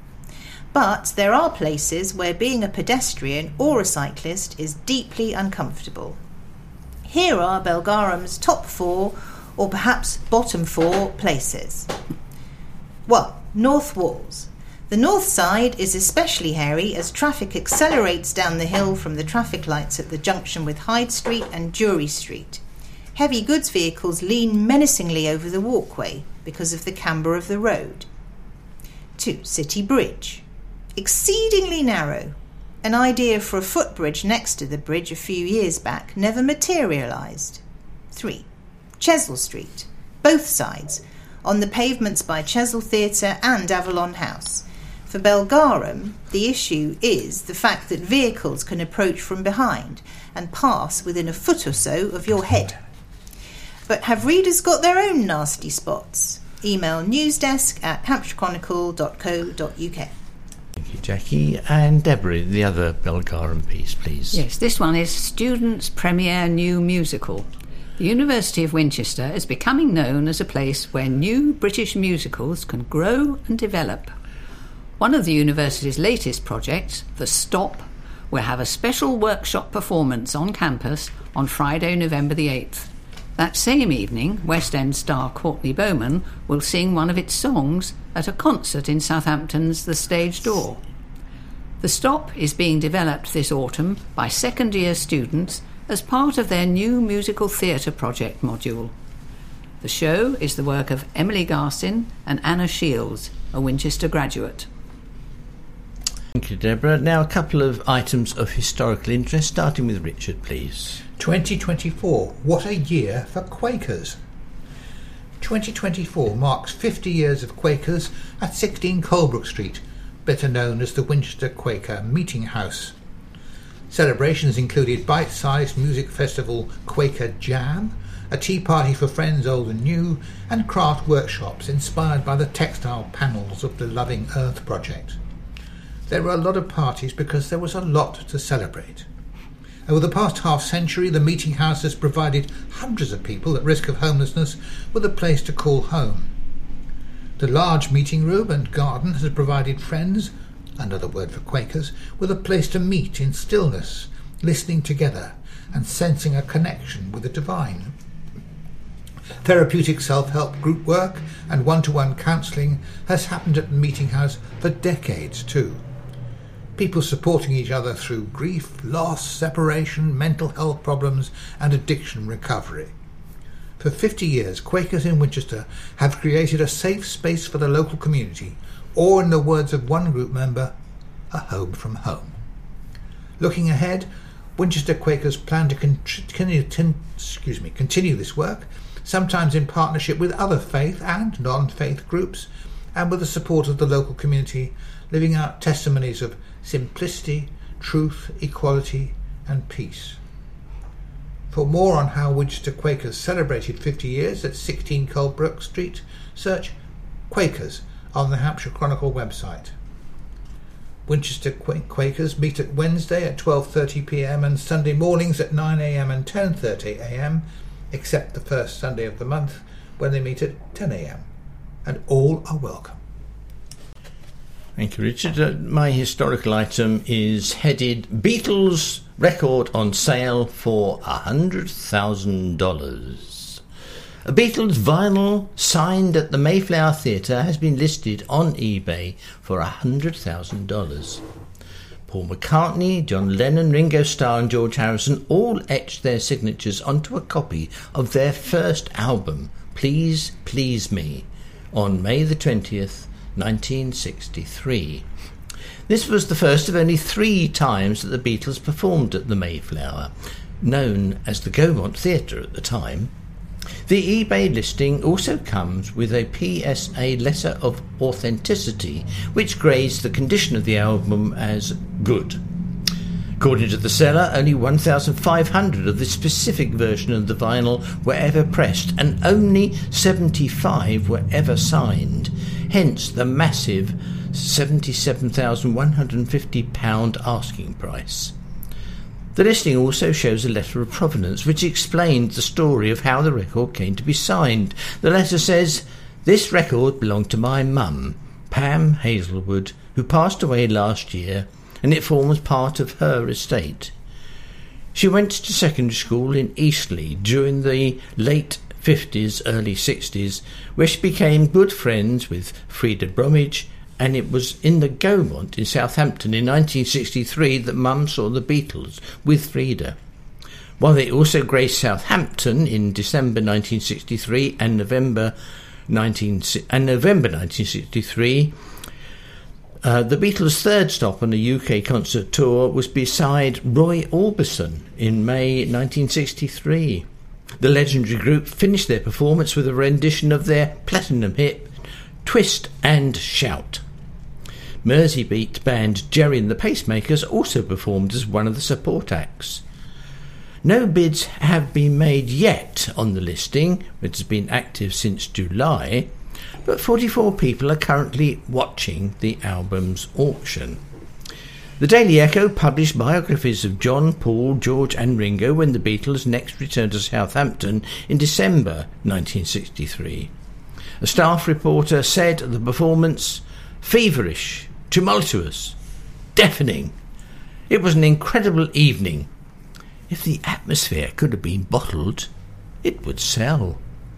But there are places where being a pedestrian or a cyclist is deeply uncomfortable. Here are Belgarum's top four, or perhaps bottom four, places. one. North Walls. The north side is especially hairy as traffic accelerates down the hill from the traffic lights at the junction with Hyde Street and Jury Street. Heavy goods vehicles lean menacingly over the walkway because of the camber of the road. two. City Bridge. Exceedingly narrow. An idea for a footbridge next to the bridge a few years back never materialised. three. Chesil Street. Both sides, on the pavements by Chesil Theatre and Avalon House. For Belgarum, the issue is the fact that vehicles can approach from behind and pass within a foot or so of your head. But have readers got their own nasty spots? Email newsdesk at hampshire chronicle dot co dot uk. Thank you, Jackie. And Deborah, the other Belgarum piece, please. Yes, this one is Students' Premier New Musical. The University of Winchester is becoming known as a place where new British musicals can grow and develop. One of the university's latest projects, The Stop, will have a special workshop performance on campus on Friday, November the eighth. That same evening, West End star Courtney Bowman will sing one of its songs at a concert in Southampton's The Stage Door. The Stop is being developed this autumn by second-year students as part of their new musical theatre project module. The show is the work of Emily Garson and Anna Shields, a Winchester graduate. Thank you, Deborah. Now a couple of items of historical interest, starting with Richard, please. twenty twenty-four, what a year for Quakers. twenty twenty-four marks fifty years of Quakers at sixteen Colebrook Street, better known as the Winchester Quaker Meeting House. Celebrations included bite-sized music festival Quaker Jam, a tea party for friends old and new, and craft workshops inspired by the textile panels of the Loving Earth project. There were a lot of parties because there was a lot to celebrate. Over the past half-century, the Meeting House has provided hundreds of people at risk of homelessness with a place to call home. The large meeting room and garden has provided friends, another word for Quakers, with a place to meet in stillness, listening together and sensing a connection with the divine. Therapeutic self-help group work and one-to-one counselling has happened at the Meeting House for decades too. People supporting each other through grief, loss, separation, mental health problems and addiction recovery. For fifty years, Quakers in Winchester have created a safe space for the local community, or in the words of one group member, a home from home. Looking ahead, Winchester Quakers plan to continue, excuse me, continue this work, sometimes in partnership with other faith and non-faith groups, and with the support of the local community, living out testimonies of simplicity, truth, equality and peace. For more on how Winchester Quakers celebrated fifty years at sixteen Colebrook Street, search Quakers on the Hampshire Chronicle website. Winchester Quakers meet at Wednesday at twelve thirty p m and Sunday mornings at nine a m and ten thirty a m, except the first Sunday of the month when they meet at ten a m, and all are welcome. Thank you, Richard. Uh, my historical item is headed Beatles record on sale for one hundred thousand dollars. A Beatles vinyl signed at the Mayflower Theatre has been listed on eBay for one hundred thousand dollars. Paul McCartney, John Lennon, Ringo Starr and George Harrison all etched their signatures onto a copy of their first album, Please Please Me, on May the twentieth, nineteen sixty-three. This was the first of only three times that the Beatles performed at the Mayflower, known as the Gaumont Theatre at the time. The eBay listing also comes with a P S A letter of authenticity, which grades the condition of the album as good. According to the seller, only one thousand five hundred of the specific version of the vinyl were ever pressed, and only seventy-five were ever signed, hence the massive seventy-seven thousand one hundred fifty pounds asking price. The listing also shows a letter of provenance which explained the story of how the record came to be signed. The letter says, "This record belonged to my mum, Pam Hazelwood, who passed away last year, and it forms part of her estate. She went to secondary school in Eastleigh during the late fifties, early sixties, where she became good friends with Frida Bromwich, and it was in the Gaumont in Southampton in nineteen sixty-three that Mum saw the Beatles with Frida. While they also graced Southampton in December nineteen sixty-three and November nineteen and November nineteen sixty-three, uh, the Beatles' third stop on the U K concert tour was beside Roy Orbison in May nineteen sixty-three. The legendary group finished their performance with a rendition of their platinum hit, Twist and Shout. Merseybeat band Jerry and the Pacemakers also performed as one of the support acts. No bids have been made yet on the listing, which has been active since July, but forty-four people are currently watching the album's auction. The Daily Echo published biographies of John, Paul, George and Ringo when the Beatles next returned to Southampton in December nineteen sixty-three. A staff reporter said of the performance, "Feverish, tumultuous, deafening. It was an incredible evening. If the atmosphere could have been bottled, it would sell."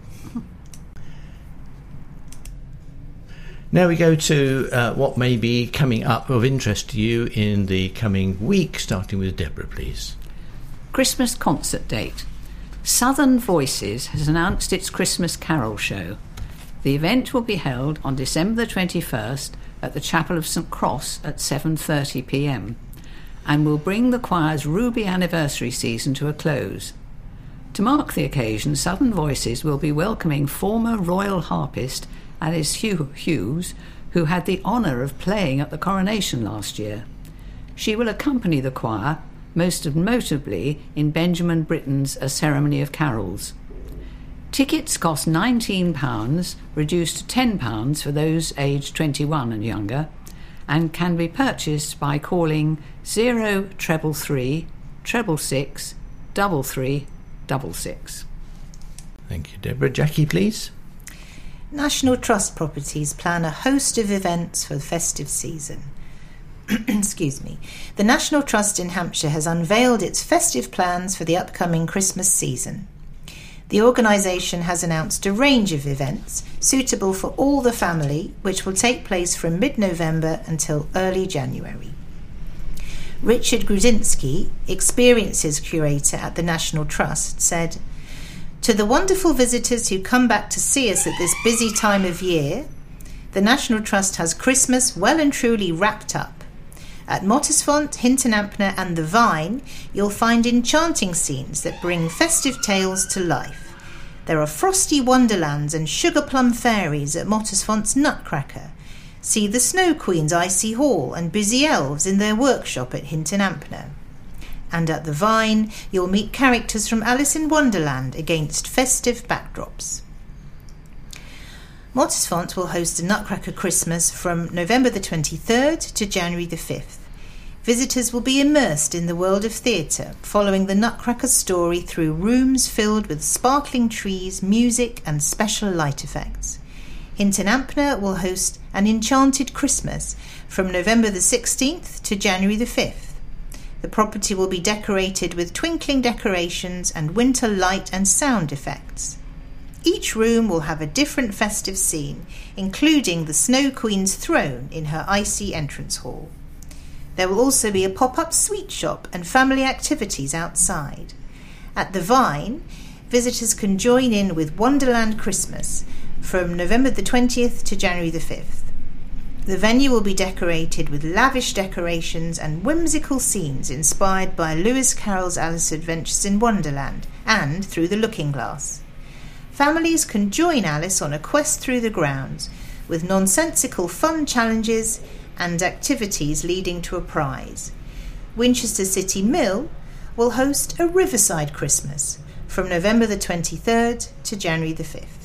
Now we go to uh, what may be coming up of interest to you in the coming week, starting with Deborah, please. Christmas concert date. Southern Voices has announced its Christmas Carol show. The event will be held on December the twenty-first at the Chapel of St Cross at seven thirty p m and will bring the choir's Ruby anniversary season to a close. To mark the occasion, Southern Voices will be welcoming former royal harpist Alice Hughes, who had the honour of playing at the coronation last year. She will accompany the choir, most notably in Benjamin Britten's A Ceremony of Carols. Tickets cost nineteen pounds, reduced to ten pounds for those aged twenty-one and younger, and can be purchased by calling zero treble three treble six double three double six. Thank you, Deborah. Jackie, please. National Trust properties plan a host of events for the festive season. Excuse me. The National Trust in Hampshire has unveiled its festive plans for the upcoming Christmas season. The organisation has announced a range of events suitable for all the family, which will take place from mid-November until early January. Richard Gruzinski, Experiences Curator at the National Trust, said, "To the wonderful visitors who come back to see us at this busy time of year, the National Trust has Christmas well and truly wrapped up. At Mottisfont, Hinton Ampner and the Vine, you'll find enchanting scenes that bring festive tales to life. There are frosty wonderlands and sugar plum fairies at Mottisfont's Nutcracker. See the Snow Queen's icy hall and busy elves in their workshop at Hinton Ampner. And at the Vine, you'll meet characters from Alice in Wonderland against festive backdrops." Mottisfont will host a Nutcracker Christmas from November the twenty-third to January the fifth. Visitors will be immersed in the world of theatre, following the Nutcracker story through rooms filled with sparkling trees, music and special light effects. Hinton Ampner will host an Enchanted Christmas from November the sixteenth to January the fifth. The property will be decorated with twinkling decorations and winter light and sound effects. Each room will have a different festive scene, including the Snow Queen's throne in her icy entrance hall. There will also be a pop-up sweet shop and family activities outside. At the Vine, visitors can join in with Wonderland Christmas from November the twentieth to January the fifth. The venue will be decorated with lavish decorations and whimsical scenes inspired by Lewis Carroll's Alice Adventures in Wonderland and Through the Looking Glass. Families can join Alice on a quest through the grounds, with nonsensical fun challenges and activities leading to a prize. Winchester City Mill will host a Riverside Christmas from November the twenty-third to January the fifth.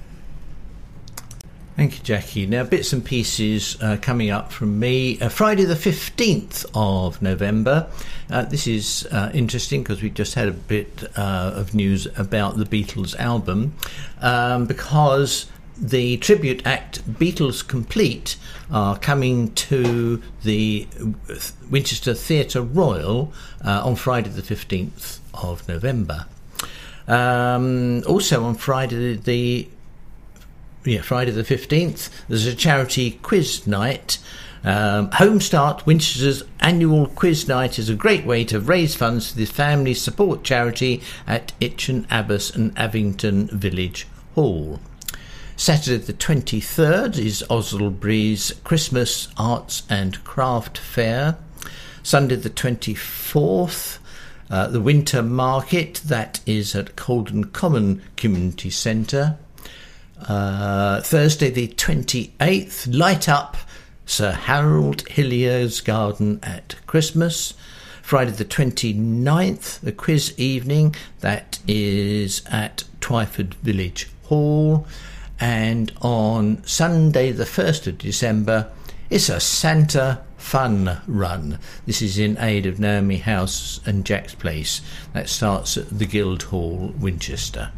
Thank you, Jackie. Now, bits and pieces uh, coming up from me. Uh, Friday the fifteenth of November. Uh, this is uh, interesting because we just had a bit uh, of news about the Beatles album, um, because the tribute act Beatles Complete are coming to the Winchester Theatre Royal uh, on Friday the fifteenth of November. Um, also on Friday the Yeah, Friday the fifteenth, there's a charity quiz night. Um, Homestart, Winchester's annual quiz night, is a great way to raise funds for the family support charity at Itchen Abbas and Avington Village Hall. Saturday the twenty-third is Oswaldbury's Christmas Arts and Craft Fair. Sunday the twenty-fourth, uh, the Winter Market, that is at Colden Common Community Centre. Uh, Thursday the twenty-eighth, Light Up Sir Harold Hillier's Garden at Christmas. Friday the twenty-ninth, the quiz evening, that is at Twyford Village Hall. And on Sunday the first of December, it's a Santa Fun Run. This is in aid of Naomi House and Jack's Place. That starts at the Guildhall, Winchester.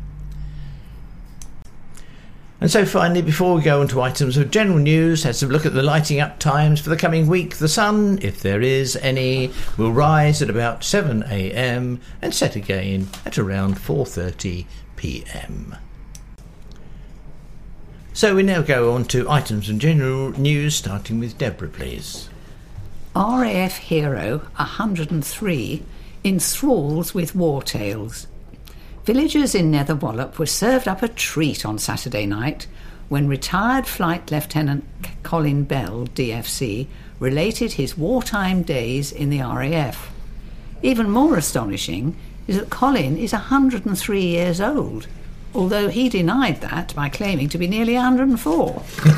And so finally, before we go on to items of general news, let's have a look at the lighting up times for the coming week. The sun, if there is any, will rise at about seven a.m. and set again at around four thirty p.m. So we now go on to items of general news, starting with Deborah, please. R A F hero one hundred three enthralls with war tales. Villagers in Nether Wallop were served up a treat on Saturday night when retired Flight Lieutenant Colin Bell, D F C, related his wartime days in the R A F. Even more astonishing, is that Colin is one hundred and three years old, although he denied that by claiming to be nearly one hundred and four.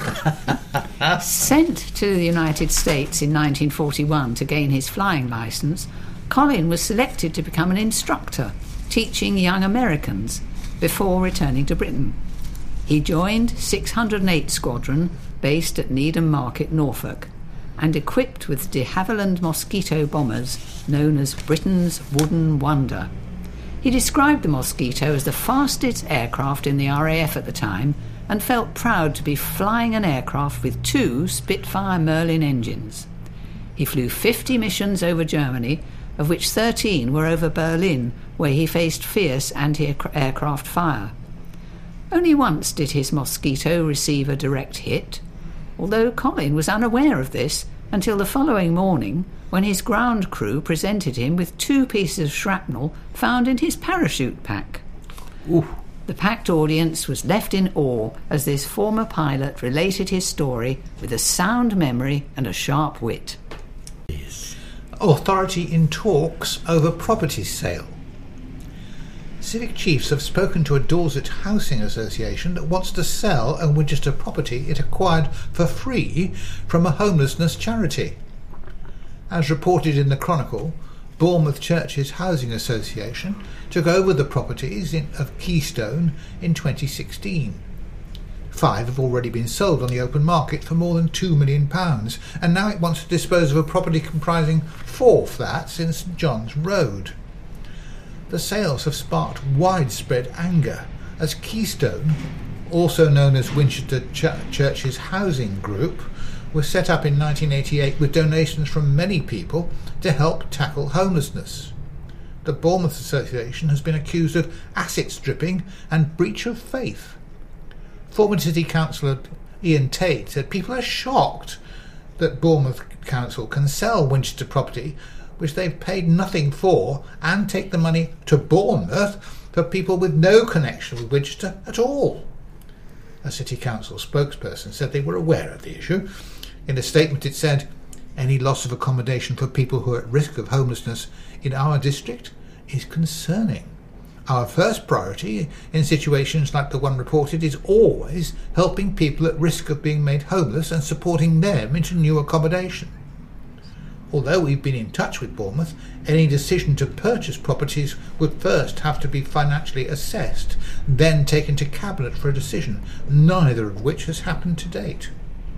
Sent to the United States in nineteen forty-one to gain his flying licence, Colin was selected to become an instructor, teaching young Americans, before returning to Britain. He joined six hundred and eight Squadron, based at Needham Market, Norfolk, and equipped with de Havilland Mosquito bombers, known as Britain's Wooden Wonder. He described the Mosquito as the fastest aircraft in the R A F at the time, and felt proud to be flying an aircraft with two Spitfire Merlin engines. He flew fifty missions over Germany, of which thirteen were over Berlin, where he faced fierce anti-aircraft fire. Only once did his Mosquito receive a direct hit, although Colin was unaware of this until the following morning, when his ground crew presented him with two pieces of shrapnel found in his parachute pack. Ooh. The packed audience was left in awe as this former pilot related his story with a sound memory and a sharp wit. Authority in talks over property sale. Civic chiefs have spoken to a Dorset Housing Association that wants to sell a Winchester property it acquired for free from a homelessness charity. As reported in the Chronicle, Bournemouth Churches Housing Association took over the properties in, of Keystone in twenty sixteen. Five have already been sold on the open market for more than two million pounds, and now it wants to dispose of a property comprising four flats in St John's Road. The sales have sparked widespread anger, as Keystone, also known as Winchester Ch- Churches Housing Group, was set up in nineteen eighty-eight with donations from many people to help tackle homelessness. The Bournemouth Association has been accused of asset stripping and breach of faith. Former City Councillor Ian Tate said people are shocked that Bournemouth Council can sell Winchester property which they've paid nothing for and take the money to Bournemouth for people with no connection with Winchester at all. A City Council spokesperson said they were aware of the issue. In a statement it said, "Any loss of accommodation for people who are at risk of homelessness in our district is concerning. Our first priority in situations like the one reported is always helping people at risk of being made homeless and supporting them into new accommodation. Although we've been in touch with Bournemouth, any decision to purchase properties would first have to be financially assessed, then taken to Cabinet for a decision, neither of which has happened to date."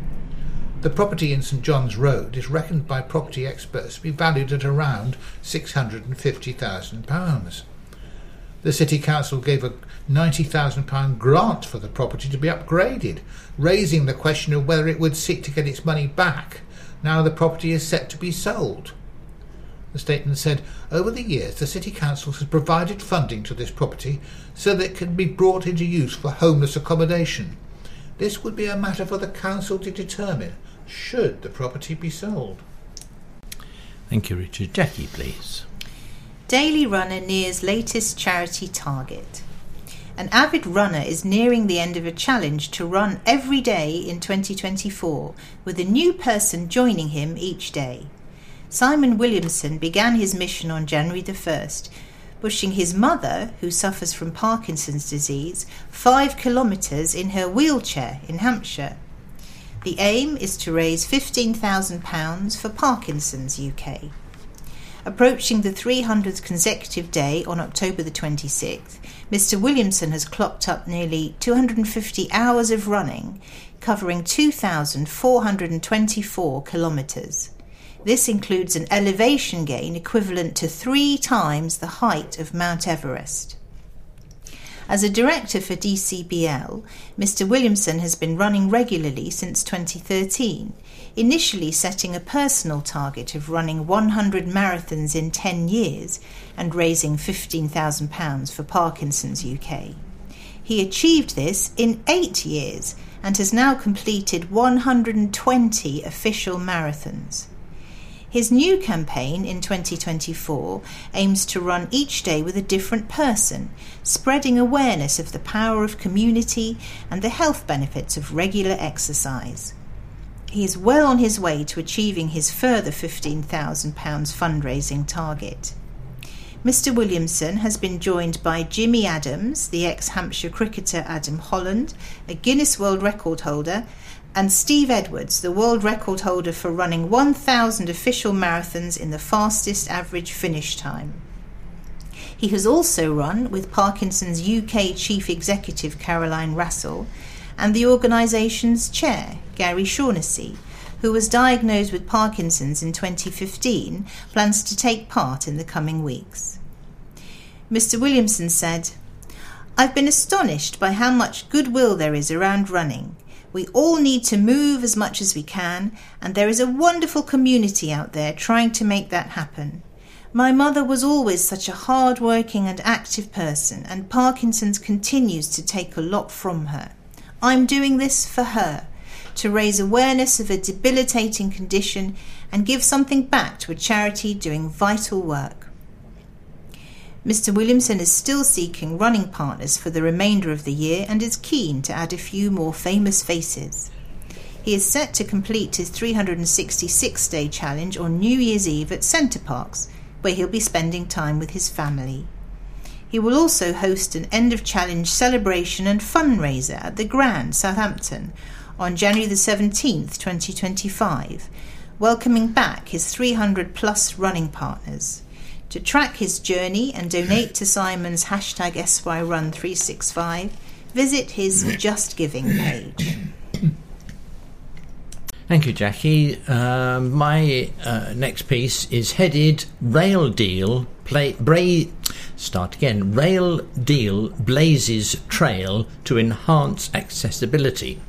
The property in St John's Road is reckoned by property experts to be valued at around six hundred and fifty thousand pounds. The City Council gave a ninety thousand pounds grant for the property to be upgraded, raising the question of whether it would seek to get its money back now the property is set to be sold. The statement said, "Over the years the City Council has provided funding to this property so that it can be brought into use for homeless accommodation. This would be a matter for the Council to determine should the property be sold." Thank you, Richard. Jackie, please. Daily Runner nears latest charity target. An avid runner is nearing the end of a challenge to run every day in twenty twenty-four, with a new person joining him each day. Simon Williamson began his mission on January the first, pushing his mother, who suffers from Parkinson's disease, five kilometres in her wheelchair in Hampshire. The aim is to raise fifteen thousand pounds for Parkinson's U K. Approaching the three hundredth consecutive day on October the twenty-sixth, Mister Williamson has clocked up nearly two hundred fifty hours of running, covering two thousand four hundred twenty-four kilometres. This includes an elevation gain equivalent to three times the height of Mount Everest. As a director for D C B L, Mister Williamson has been running regularly since twenty thirteen, initially setting a personal target of running one hundred marathons in ten years and raising fifteen thousand pounds for Parkinson's U K. He achieved this in eight years and has now completed one hundred twenty official marathons. His new campaign in twenty twenty-four aims to run each day with a different person, spreading awareness of the power of community and the health benefits of regular exercise. He is well on his way to achieving his further fifteen thousand pounds fundraising target. Mister Williamson has been joined by Jimmy Adams, the ex-Hampshire cricketer Adam Holland, a Guinness World Record holder, and Steve Edwards, the world record holder for running one thousand official marathons in the fastest average finish time. He has also run with Parkinson's U K Chief Executive Caroline Rassel and the organisation's chair, Gary Shaughnessy, who was diagnosed with Parkinson's in twenty fifteen, plans to take part in the coming weeks. Mister Williamson said, "I've been astonished by how much goodwill there is around running. We all need to move as much as we can, and there is a wonderful community out there trying to make that happen. My mother was always such a hard-working and active person, and Parkinson's continues to take a lot from her. I'm doing this for her, to raise awareness of a debilitating condition and give something back to a charity doing vital work." Mister Williamson is still seeking running partners for the remainder of the year and is keen to add a few more famous faces. He is set to complete his three hundred sixty-six day challenge on New Year's Eve at Center Parcs, where he'll be spending time with his family. He will also host an end-of-challenge celebration and fundraiser at the Grand, Southampton, on January the seventeenth, twenty twenty-five, welcoming back his three hundred plus running partners. To track his journey and donate to Simon's hashtag S Y Run three sixty-five, visit his Just Giving page. Thank you, Jackie. Um, my uh, next piece is headed Rail Deal play, bra- Start again. Rail Deal blazes trail to enhance accessibility.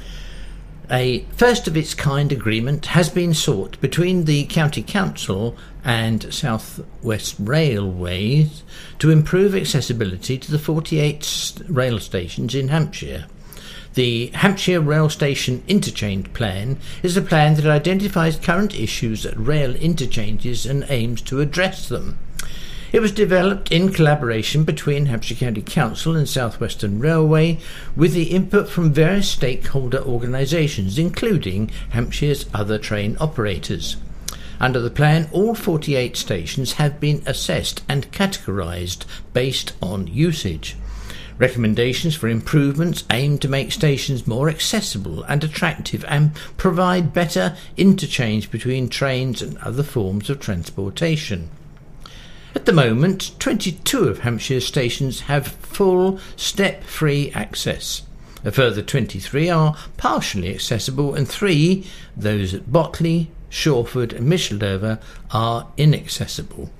A first-of-its-kind agreement has been sought between the County Council and South West Railways to improve accessibility to the forty-eight rail stations in Hampshire. The Hampshire Rail Station Interchange Plan is a plan that identifies current issues at rail interchanges and aims to address them. It was developed in collaboration between Hampshire County Council and South Western Railway, with the input from various stakeholder organisations, including Hampshire's other train operators. Under the plan, all forty-eight stations have been assessed and categorised based on usage. Recommendations for improvements aim to make stations more accessible and attractive and provide better interchange between trains and other forms of transportation. At the moment, twenty-two of Hampshire's stations have full step-free access. A further twenty-three are partially accessible, and three, those at Botley, Shawford and Micheldever, are inaccessible.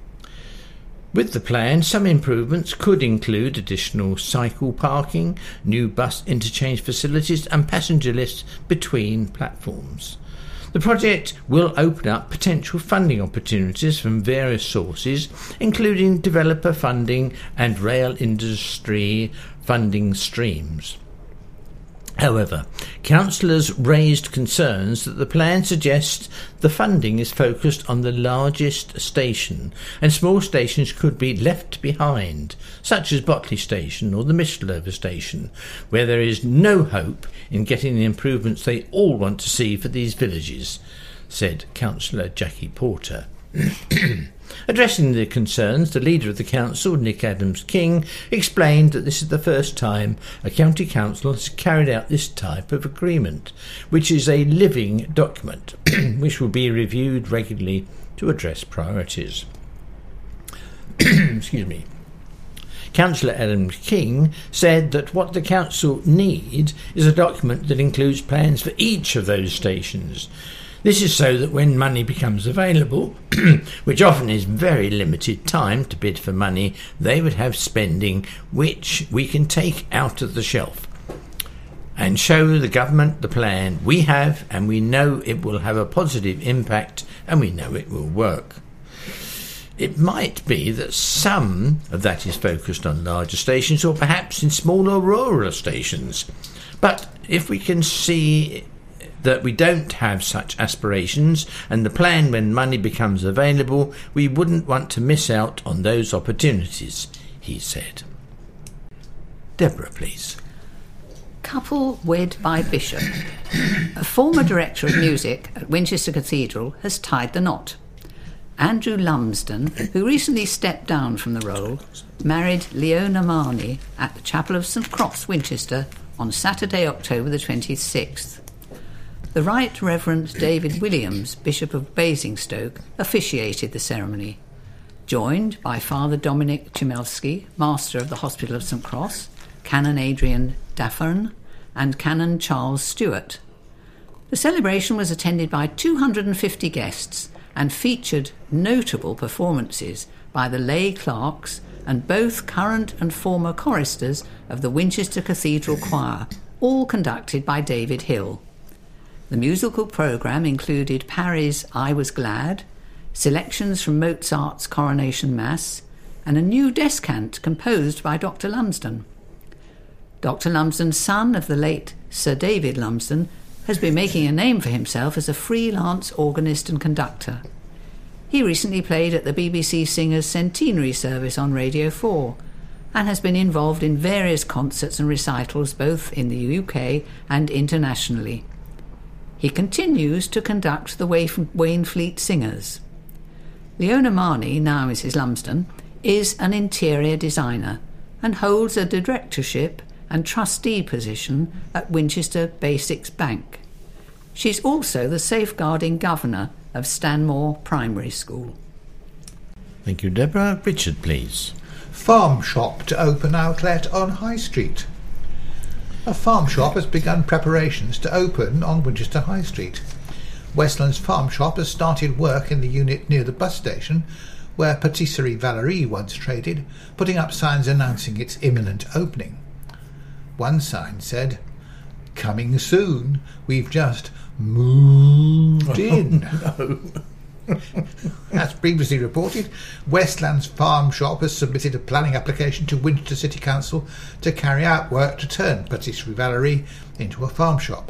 With the plan, some improvements could include additional cycle parking, new bus interchange facilities and passenger lifts between platforms. The project will open up potential funding opportunities from various sources, including developer funding and rail industry funding streams. However, councillors raised concerns that the plan suggests the funding is focused on the largest station, and small stations could be left behind, such as Botley Station or the Micheldever Station, where there is no hope in getting the improvements they all want to see for these villages, said Councillor Jackie Porter. Addressing the concerns, the leader of the council, Nick Adams-King, explained that this is the first time a county council has carried out this type of agreement, which is a living document, which will be reviewed regularly to address priorities. Excuse me. Councillor Adams-King said that what the council needs is a document that includes plans for each of those stations. This is so that when money becomes available, which often is very limited time to bid for money, they would have spending which we can take out of the shelf and show the government the plan we have, and we know it will have a positive impact and we know it will work. It might be that some of that is focused on larger stations or perhaps in smaller rural stations. But if we can see that we don't have such aspirations and the plan when money becomes available, we wouldn't want to miss out on those opportunities, he said. Deborah, please. Couple wed by bishop. A former director of music at Winchester Cathedral has tied the knot. Andrew Lumsden, who recently stepped down from the role, married Leona Marnie at the Chapel of St Cross, Winchester, on Saturday, October the twenty-sixth. The Right Reverend David Williams, Bishop of Basingstoke, officiated the ceremony, joined by Father Dominic Chmielewski, Master of the Hospital of St Cross, Canon Adrian Daffern, and Canon Charles Stewart. The celebration was attended by two hundred fifty guests and featured notable performances by the lay clerks and both current and former choristers of the Winchester Cathedral Choir, all conducted by David Hill. The musical programme included Parry's I Was Glad, selections from Mozart's Coronation Mass, and a new descant composed by Doctor Lumsden. Doctor Lumsden, son of the late Sir David Lumsden, has been making a name for himself as a freelance organist and conductor. He recently played at the B B C Singers Centenary service on Radio four and has been involved in various concerts and recitals both in the U K and internationally. He continues to conduct the Wainfleet Singers. Leona Marnie, now Missus Lumsden, is an interior designer and holds a directorship and trustee position at Winchester Basics Bank. She's also the safeguarding governor of Stanmore Primary School. Thank you, Deborah. Richard, please. Farm shop to open outlet on High Street. A farm shop has begun preparations to open on Winchester High Street. Westlands Farm Shop has started work in the unit near the bus station where Patisserie Valerie once traded, putting up signs announcing its imminent opening. One sign said, "Coming soon, we've just moved in." Oh, no. As previously reported, Westlands Farm Shop has submitted a planning application to Winchester City Council to carry out work to turn Patisserie Valerie into a farm shop.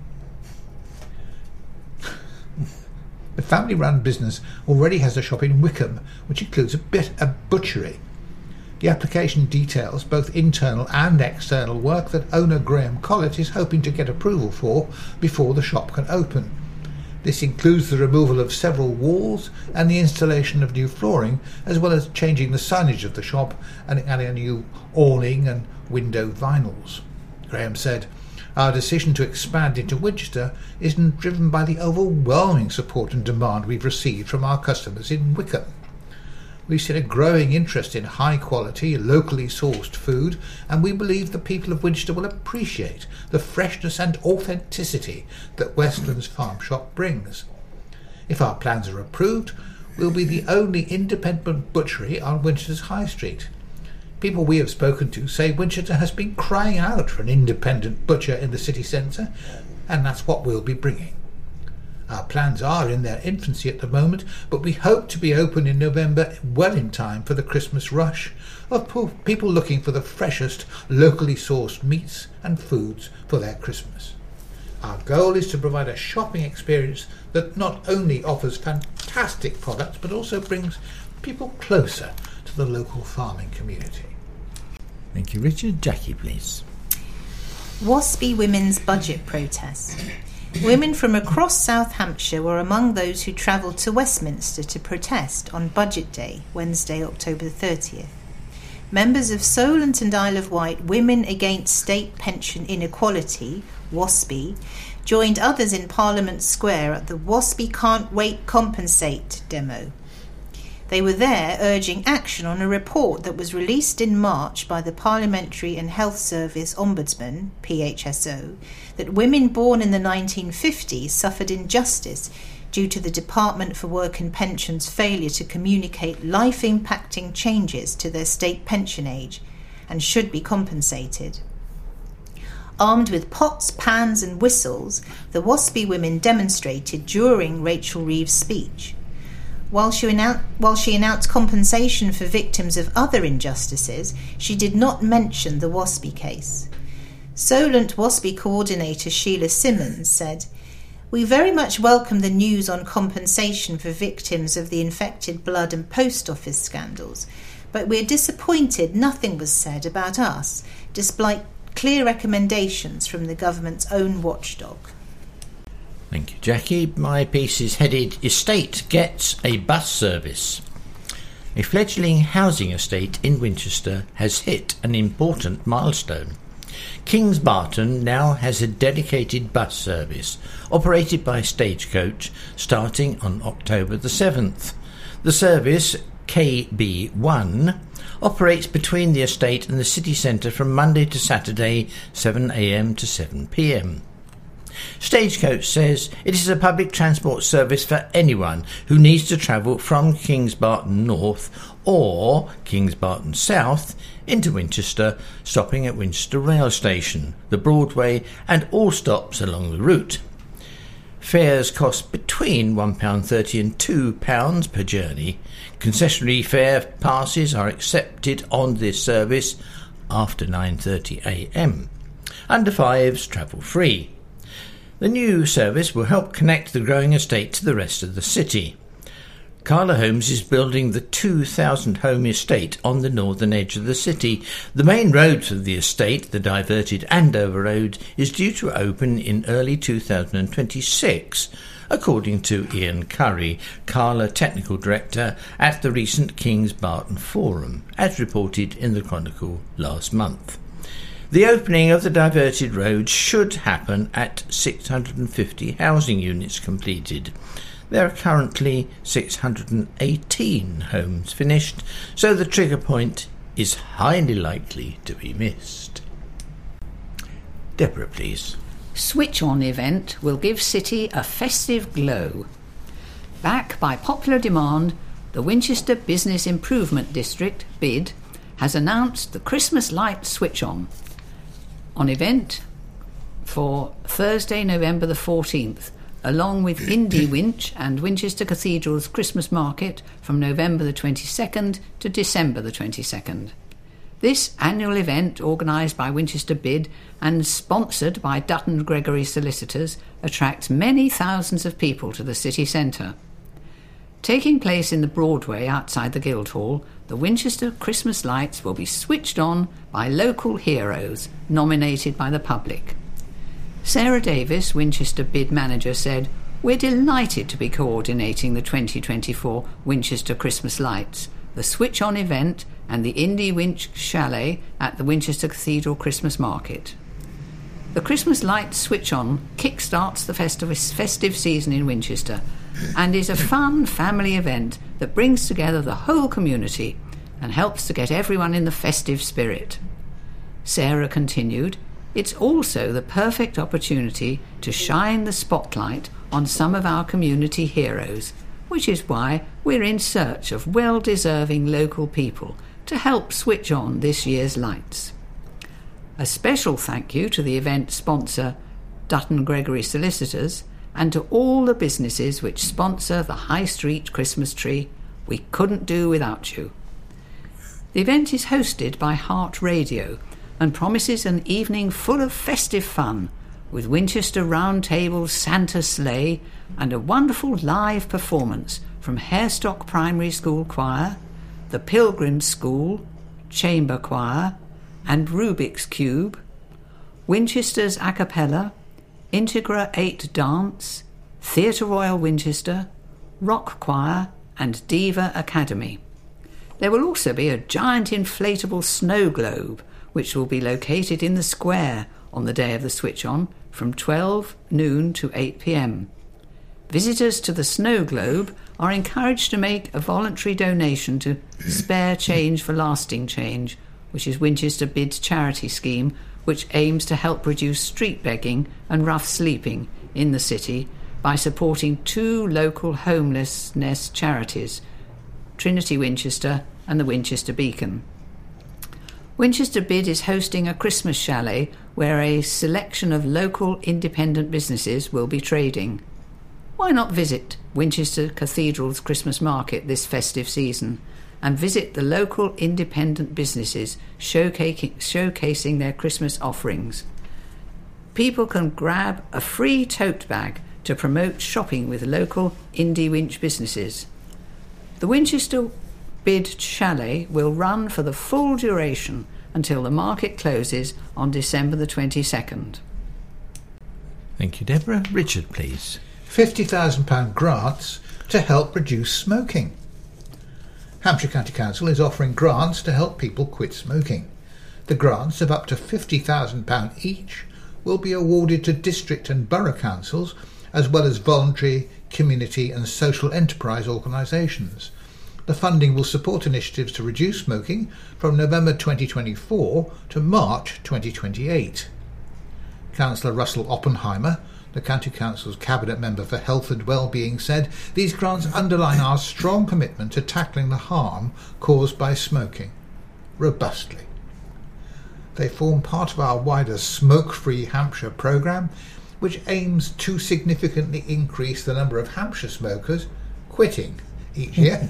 The family-run business already has a shop in Wickham, which includes a bit a butchery. The application details both internal and external work that owner Graham Collett is hoping to get approval for before the shop can open. This includes the removal of several walls and the installation of new flooring, as well as changing the signage of the shop and adding a new awning and window vinyls. Graham said, "Our decision to expand into Winchester is driven by the overwhelming support and demand we've received from our customers in Wickham. We've seen a growing interest in high-quality, locally sourced food, and we believe the people of Winchester will appreciate the freshness and authenticity that Westlands Farm Shop brings. If our plans are approved, we'll be the only independent butchery on Winchester's High Street. People we have spoken to say Winchester has been crying out for an independent butcher in the city centre, and that's what we'll be bringing. Our plans are in their infancy at the moment, but we hope to be open in November, well in time for the Christmas rush of people looking for the freshest, locally sourced meats and foods for their Christmas. Our goal is to provide a shopping experience that not only offers fantastic products, but also brings people closer to the local farming community." Thank you, Richard. Jackie, please. Waspy Women's Budget Protest. Women from across South Hampshire were among those who travelled to Westminster to protest on Budget Day, Wednesday, October thirtieth. Members of Solent and Isle of Wight Women Against State Pension Inequality, WASPI, joined others in Parliament Square at the WASPI Can't Wait Compensate demo. They were there urging action on a report that was released in March by the Parliamentary and Health Service Ombudsman, P H S O, that women born in the nineteen fifties suffered injustice due to the Department for Work and Pensions' failure to communicate life-impacting changes to their state pension age and should be compensated. Armed with pots, pans and whistles, the WASPI women demonstrated during Rachel Reeves' speech. While she, annou- while she announced compensation for victims of other injustices, she did not mention the WASPI case. Solent WASPI coordinator Sheila Simmons said, "We very much welcome the news on compensation for victims of the infected blood and post office scandals, but we're disappointed nothing was said about us, despite clear recommendations from the government's own watchdog." Thank you, Jackie. My piece is headed Estate Gets a Bus Service. A fledgling housing estate in Winchester has hit an important milestone. Kings Barton now has a dedicated bus service operated by Stagecoach starting on October the seventh. The service, K B one, operates between the estate and the city centre from Monday to Saturday, seven a m to seven p m. Stagecoach says it is a public transport service for anyone who needs to travel from Kings Barton North or Kings Barton South into Winchester, stopping at Winchester Rail Station, the Broadway and all stops along the route. Fares cost between one pound thirty and two pounds per journey. Concessionary fare passes are accepted on this service after nine thirty a m. Under fives travel free. The new service will help connect the growing estate to the rest of the city. Carla Homes is building the two thousand home estate on the northern edge of the city. The main road for the estate, the diverted Andover Road, is due to open in early two thousand twenty-six, according to Ian Curry, Carla Technical Director at the recent Kings Barton Forum, as reported in the Chronicle last month. The opening of the diverted road should happen at six hundred fifty housing units completed. There are currently six hundred eighteen homes finished, so the trigger point is highly likely to be missed. Deborah, please. Switch On event will give City a festive glow. Back by popular demand, the Winchester Business Improvement District, B I D, has announced the Christmas Light Switch On. On event for Thursday, November the fourteenth, along with Indie Winch and Winchester Cathedral's Christmas Market from November the twenty-second to December the twenty-second. This annual event, organised by Winchester B I D and sponsored by Dutton Gregory Solicitors, attracts many thousands of people to the city centre. Taking place in the Broadway outside the Guildhall, the Winchester Christmas lights will be switched on by local heroes nominated by the public. Sarah Davis, Winchester B I D manager, said, "We're delighted to be coordinating the twenty twenty-four Winchester Christmas lights, the Switch On event and the Indie Winch Chalet at the Winchester Cathedral Christmas Market." The Christmas Lights Switch On kickstarts the festive, festive season in Winchester and is a fun family event that brings together the whole community and helps to get everyone in the festive spirit. Sarah continued, "It's also the perfect opportunity to shine the spotlight on some of our community heroes, which is why we're in search of well-deserving local people to help switch on this year's lights." A special thank you to the event sponsor, Dutton Gregory Solicitors, and to all the businesses which sponsor the High Street Christmas tree. We couldn't do without you. The event is hosted by Heart Radio and promises an evening full of festive fun, with Winchester Round Table Santa Sleigh and a wonderful live performance from Harestock Primary School Choir, the Pilgrim School, Chamber Choir, and Rubik's Cube, Winchester's A Cappella, Integra eight Dance, Theatre Royal Winchester, Rock Choir, and Diva Academy. There will also be a giant inflatable snow globe, which will be located in the square on the day of the switch on from twelve noon to eight p m. Visitors to the snow globe are encouraged to make a voluntary donation to Spare Change for Lasting Change, which is Winchester B I D's charity scheme, which aims to help reduce street begging and rough sleeping in the city by supporting two local homelessness charities, Trinity Winchester and the Winchester Beacon. Winchester B I D is hosting a Christmas chalet where a selection of local independent businesses will be trading. Why not visit Winchester Cathedral's Christmas Market this festive season and visit the local independent businesses showcasing, showcasing their Christmas offerings? People can grab a free tote bag to promote shopping with local Indie Winch businesses. The Winchester B I D Chalet will run for the full duration until the market closes on December the twenty-second. Thank you, Deborah. Richard, please. fifty thousand pounds grants to help reduce smoking. Hampshire County Council is offering grants to help people quit smoking. The grants of up to fifty thousand pounds each will be awarded to district and borough councils, as well as voluntary, community and social enterprise organisations. The funding will support initiatives to reduce smoking from November twenty twenty-four to March twenty twenty-eight. Councillor Russell Oppenheimer, the County Council's Cabinet Member for Health and Wellbeing, said these grants underline our strong commitment to tackling the harm caused by smoking robustly. They form part of our wider Smoke-Free Hampshire programme, which aims to significantly increase the number of Hampshire smokers quitting each year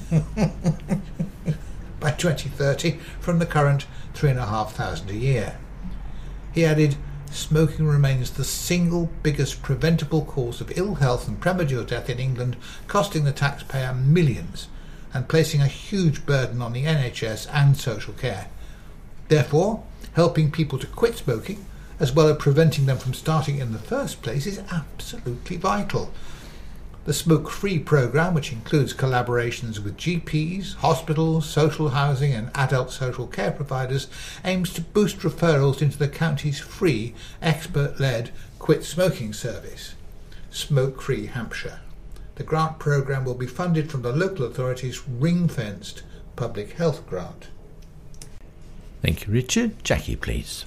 by twenty thirty from the current three thousand five hundred a year. He added, smoking remains the single biggest preventable cause of ill health and premature death in England, costing the taxpayer millions and placing a huge burden on the N H S and social care. Therefore, helping people to quit smoking, as well as preventing them from starting in the first place, is absolutely vital. The Smoke-Free programme, which includes collaborations with G Ps, hospitals, social housing and adult social care providers, aims to boost referrals into the county's free, expert-led quit smoking service, Smoke-Free Hampshire. The grant programme will be funded from the local authority's ring-fenced public health grant. Thank you, Richard. Jackie, please.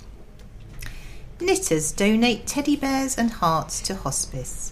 Knitters donate teddy bears and hearts to hospice.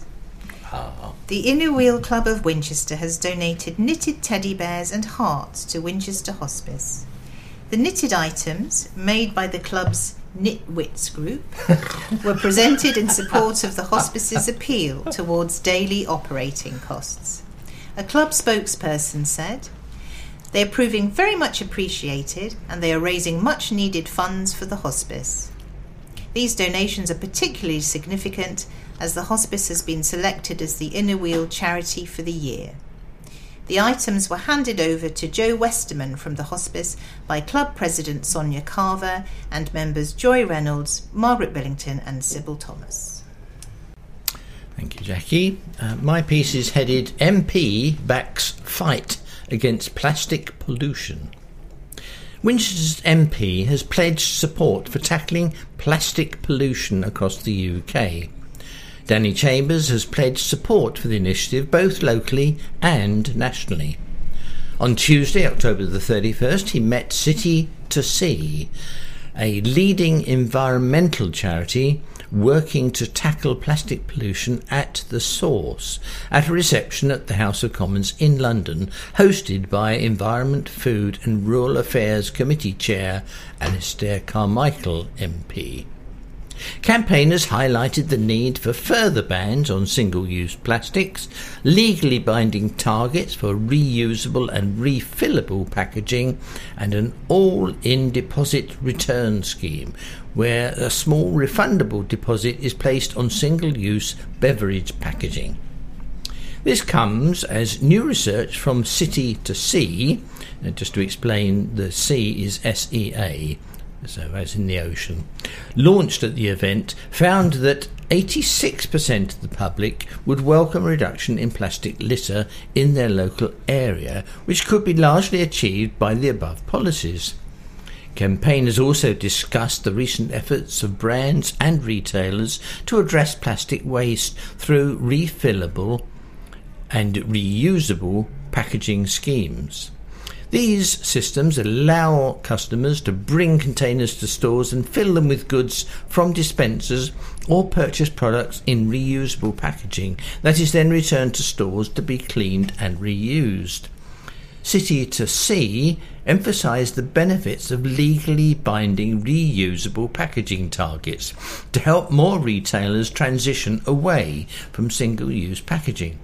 Ah. The Inner Wheel Club of Winchester has donated knitted teddy bears and hearts to Winchester Hospice. The knitted items, made by the club's Knitwits group, were presented in support of the hospice's appeal towards daily operating costs. A club spokesperson said, "They are proving very much appreciated and they are raising much needed funds for the hospice. These donations are particularly significant as the hospice has been selected as the Inner Wheel charity for the year." The items were handed over to Joe Westerman from the hospice by Club President Sonia Carver and members Joy Reynolds, Margaret Billington and Sybil Thomas. Thank you, Jackie. Uh, my piece is headed M P backs fight against plastic pollution. Winchester's M P has pledged support for tackling plastic pollution across the U K. Danny Chambers has pledged support for the initiative both locally and nationally. On Tuesday, October the thirty-first, he met City to Sea, a leading environmental charity working to tackle plastic pollution at the source, at a reception at the House of Commons in London, hosted by Environment, Food and Rural Affairs Committee Chair Alistair Carmichael M P. Campaigners highlighted the need for further bans on single-use plastics, legally binding targets for reusable and refillable packaging, and an all-in deposit return scheme, where a small refundable deposit is placed on single-use beverage packaging. This comes as new research from City to Sea, and just to explain, the sea is S E A, so as in the ocean, launched at the event, found that eighty-six percent of the public would welcome a reduction in plastic litter in their local area, which could be largely achieved by the above policies. Campaigners also discussed the recent efforts of brands and retailers to address plastic waste through refillable and reusable packaging schemes. These systems allow customers to bring containers to stores and fill them with goods from dispensers or purchase products in reusable packaging that is then returned to stores to be cleaned and reused. City to Sea emphasised the benefits of legally binding reusable packaging targets to help more retailers transition away from single-use packaging.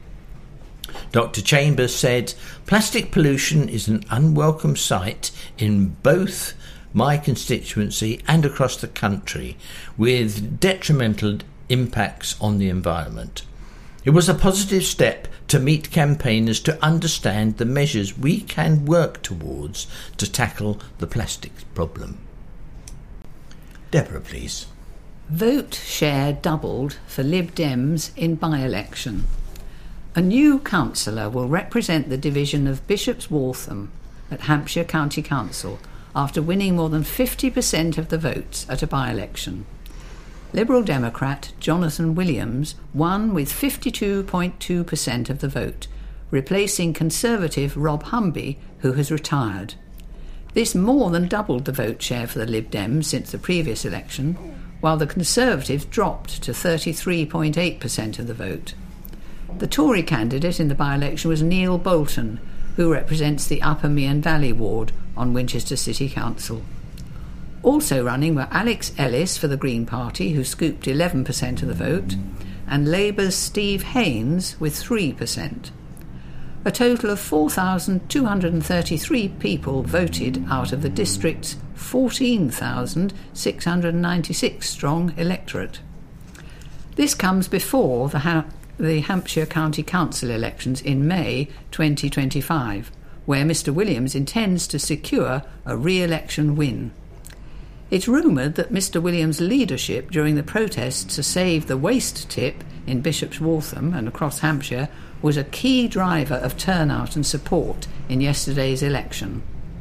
Doctor Chambers said, "Plastic pollution is an unwelcome sight in both my constituency and across the country, with detrimental impacts on the environment. It was a positive step to meet campaigners to understand the measures we can work towards to tackle the plastics problem." Deborah, please. Vote share doubled for Lib Dems in by-election. A new councillor will represent the division of Bishop's Waltham at Hampshire County Council after winning more than fifty percent of the votes at a by-election. Liberal Democrat Jonathan Williams won with fifty-two point two percent of the vote, replacing Conservative Rob Humby, who has retired. This more than doubled the vote share for the Lib Dems since the previous election, while the Conservatives dropped to thirty-three point eight percent of the vote. The Tory candidate in the by-election was Neil Bolton, who represents the Upper Mearn Valley ward on Winchester City Council. Also running were Alex Ellis for the Green Party, who scooped eleven percent of the vote, and Labour's Steve Haynes with three percent. A total of four thousand two hundred thirty-three people voted out of the district's fourteen thousand six hundred ninety-six strong electorate. This comes before the, ha- the Hampshire County Council elections in May twenty twenty-five, where Mr Williams intends to secure a re-election win. It's rumoured that Mr Williams' leadership during the protests to save the waste tip in Bishop's Waltham and across Hampshire was a key driver of turnout and support in yesterday's election.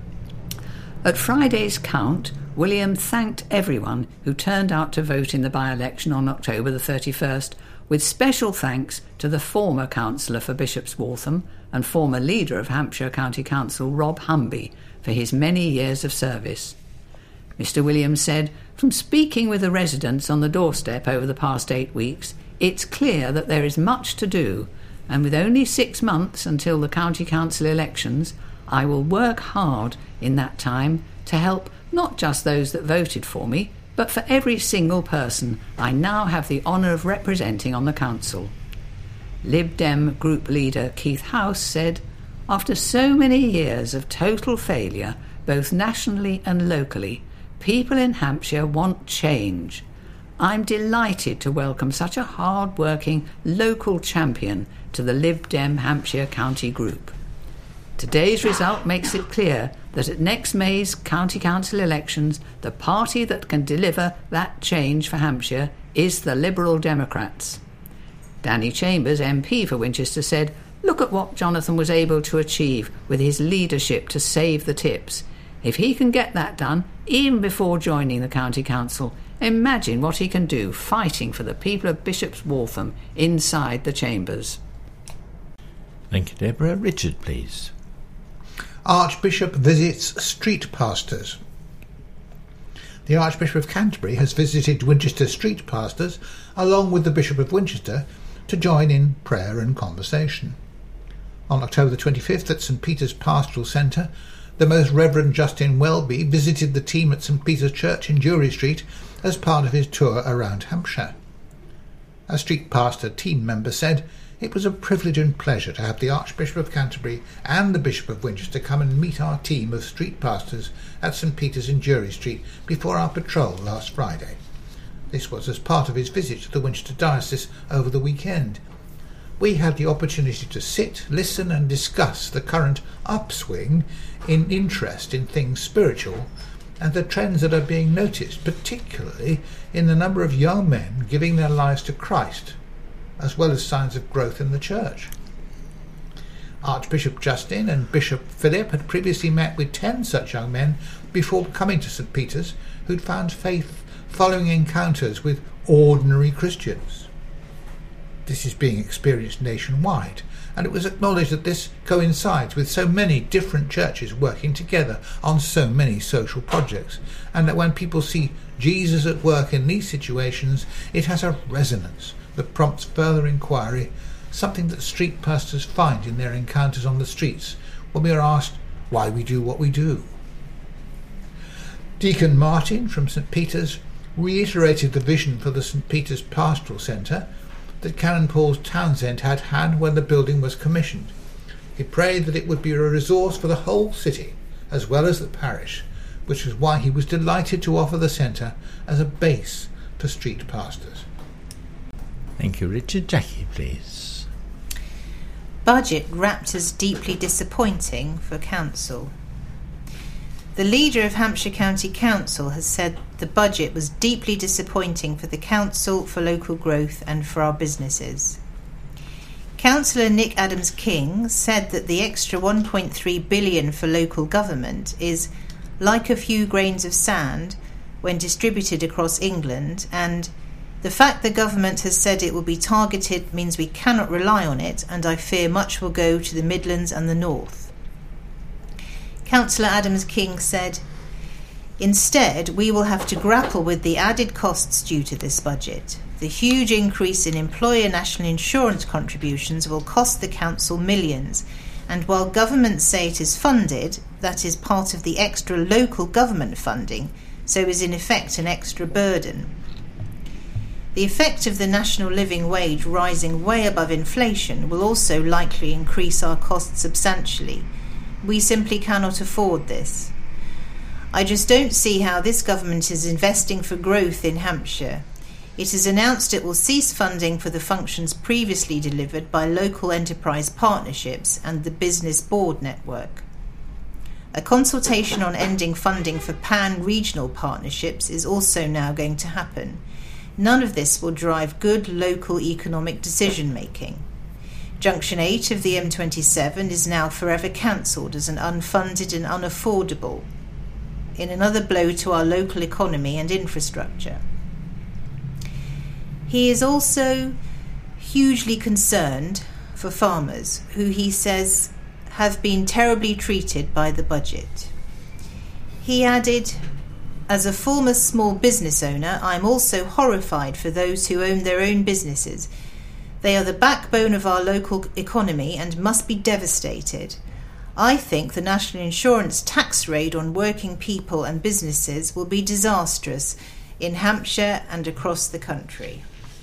At Friday's count, William thanked everyone who turned out to vote in the by-election on October the thirty-first, with special thanks to the former councillor for Bishop's Waltham and former leader of Hampshire County Council, Rob Humby, for his many years of service. Mister Williams said, "From speaking with the residents on the doorstep over the past eight weeks, it's clear that there is much to do, and with only six months until the county council elections, I will work hard in that time to help not just those that voted for me, but for every single person I now have the honour of representing on the council." Lib Dem group leader Keith House said, "After so many years of total failure, both nationally and locally, people in Hampshire want change. I'm delighted to welcome such a hard-working local champion to the Lib Dem Hampshire County Group. Today's result makes it clear that at next May's County Council elections, the party that can deliver that change for Hampshire is the Liberal Democrats." Danny Chambers, M P for Winchester, said, "Look at what Jonathan was able to achieve with his leadership to save the tips. If he can get that done, even before joining the County Council, imagine what he can do fighting for the people of Bishop's Waltham inside the chambers." Thank you, Deborah. Richard, please. Archbishop visits street pastors. The Archbishop of Canterbury has visited Winchester street pastors along with the Bishop of Winchester to join in prayer and conversation. On October the twenty-fifth at St Peter's Pastoral Centre, the Most Reverend Justin Welby visited the team at St Peter's Church in Jury Street as part of his tour around Hampshire. A street pastor team member said, "It was a privilege and pleasure to have the Archbishop of Canterbury and the Bishop of Winchester come and meet our team of street pastors at St Peter's in Jury Street before our patrol last Friday." This was as part of his visit to the Winchester Diocese over the weekend. "We had the opportunity to sit, listen and discuss the current upswing in interest in things spiritual and the trends that are being noticed, particularly in the number of young men giving their lives to Christ, as well as signs of growth in the church." Archbishop Justin and Bishop Philip had previously met with ten such young men before coming to St Peter's who'd found faith following encounters with ordinary Christians. This is being experienced nationwide, and it was acknowledged that this coincides with so many different churches working together on so many social projects, and that when people see Jesus at work in these situations, it has a resonance that prompts further inquiry, something that street pastors find in their encounters on the streets when we are asked why we do what we do. Deacon Martin from St Peter's reiterated the vision for the St Peter's Pastoral Centre that Canon Paul Townsend had had when the building was commissioned. He prayed that it would be a resource for the whole city as well as the parish, which was why he was delighted to offer the centre as a base for street pastors. Thank you, Richard. Jackie, please. Budget wrapped as deeply disappointing for council. The leader of Hampshire County Council has said the budget was deeply disappointing for the council, for local growth and for our businesses. Councillor Nick Adams-King said that the extra one point three billion dollars for local government is like a few grains of sand when distributed across England, and the fact the government has said it will be targeted means we cannot rely on it, and I fear much will go to the Midlands and the North. Councillor Adams-King said, "Instead, we will have to grapple with the added costs due to this budget. The huge increase in employer national insurance contributions will cost the council millions, and while governments say it is funded, that is part of the extra local government funding, so is in effect an extra burden. The effect of the national living wage rising way above inflation will also likely increase our costs substantially. We simply cannot afford this. I just don't see how this government is investing for growth in Hampshire. It has announced it will cease funding for the functions previously delivered by local enterprise partnerships and the business board network. A consultation on ending funding for pan-regional partnerships is also now going to happen. None of this will drive good local economic decision-making. Junction eight of the M twenty-seven is now forever cancelled as an unfunded and unaffordable, in another blow to our local economy and infrastructure." He is also hugely concerned for farmers, who he says have been terribly treated by the budget. He added, "As a former small business owner, I am also horrified for those who own their own businesses. They are the backbone of our local economy and must be devastated. I think the national insurance tax raid on working people and businesses will be disastrous in Hampshire and across the country."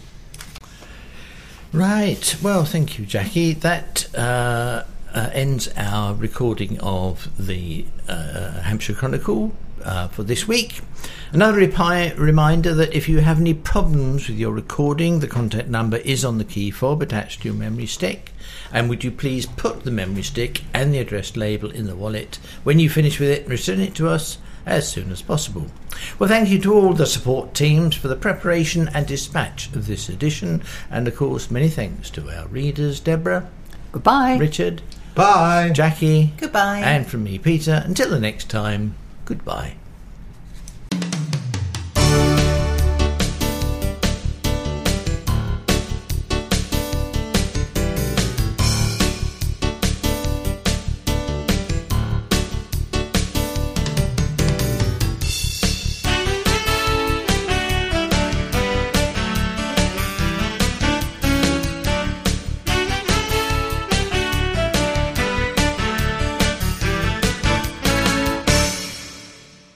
Right. Well, thank you, Jackie. That uh, uh, ends our recording of the uh, Hampshire Chronicle uh, for this week. Another repi- reminder that if you have any problems with your recording, the contact number is on the key fob attached to your memory stick. And would you please put the memory stick and the address label in the wallet when you finish with it and return it to us as soon as possible. Well, thank you to all the support teams for the preparation and dispatch of this edition, and of course many thanks to our readers, Deborah, Goodbye. Richard, Bye. Jackie, Goodbye. and from me, Peter. Until the next time, goodbye.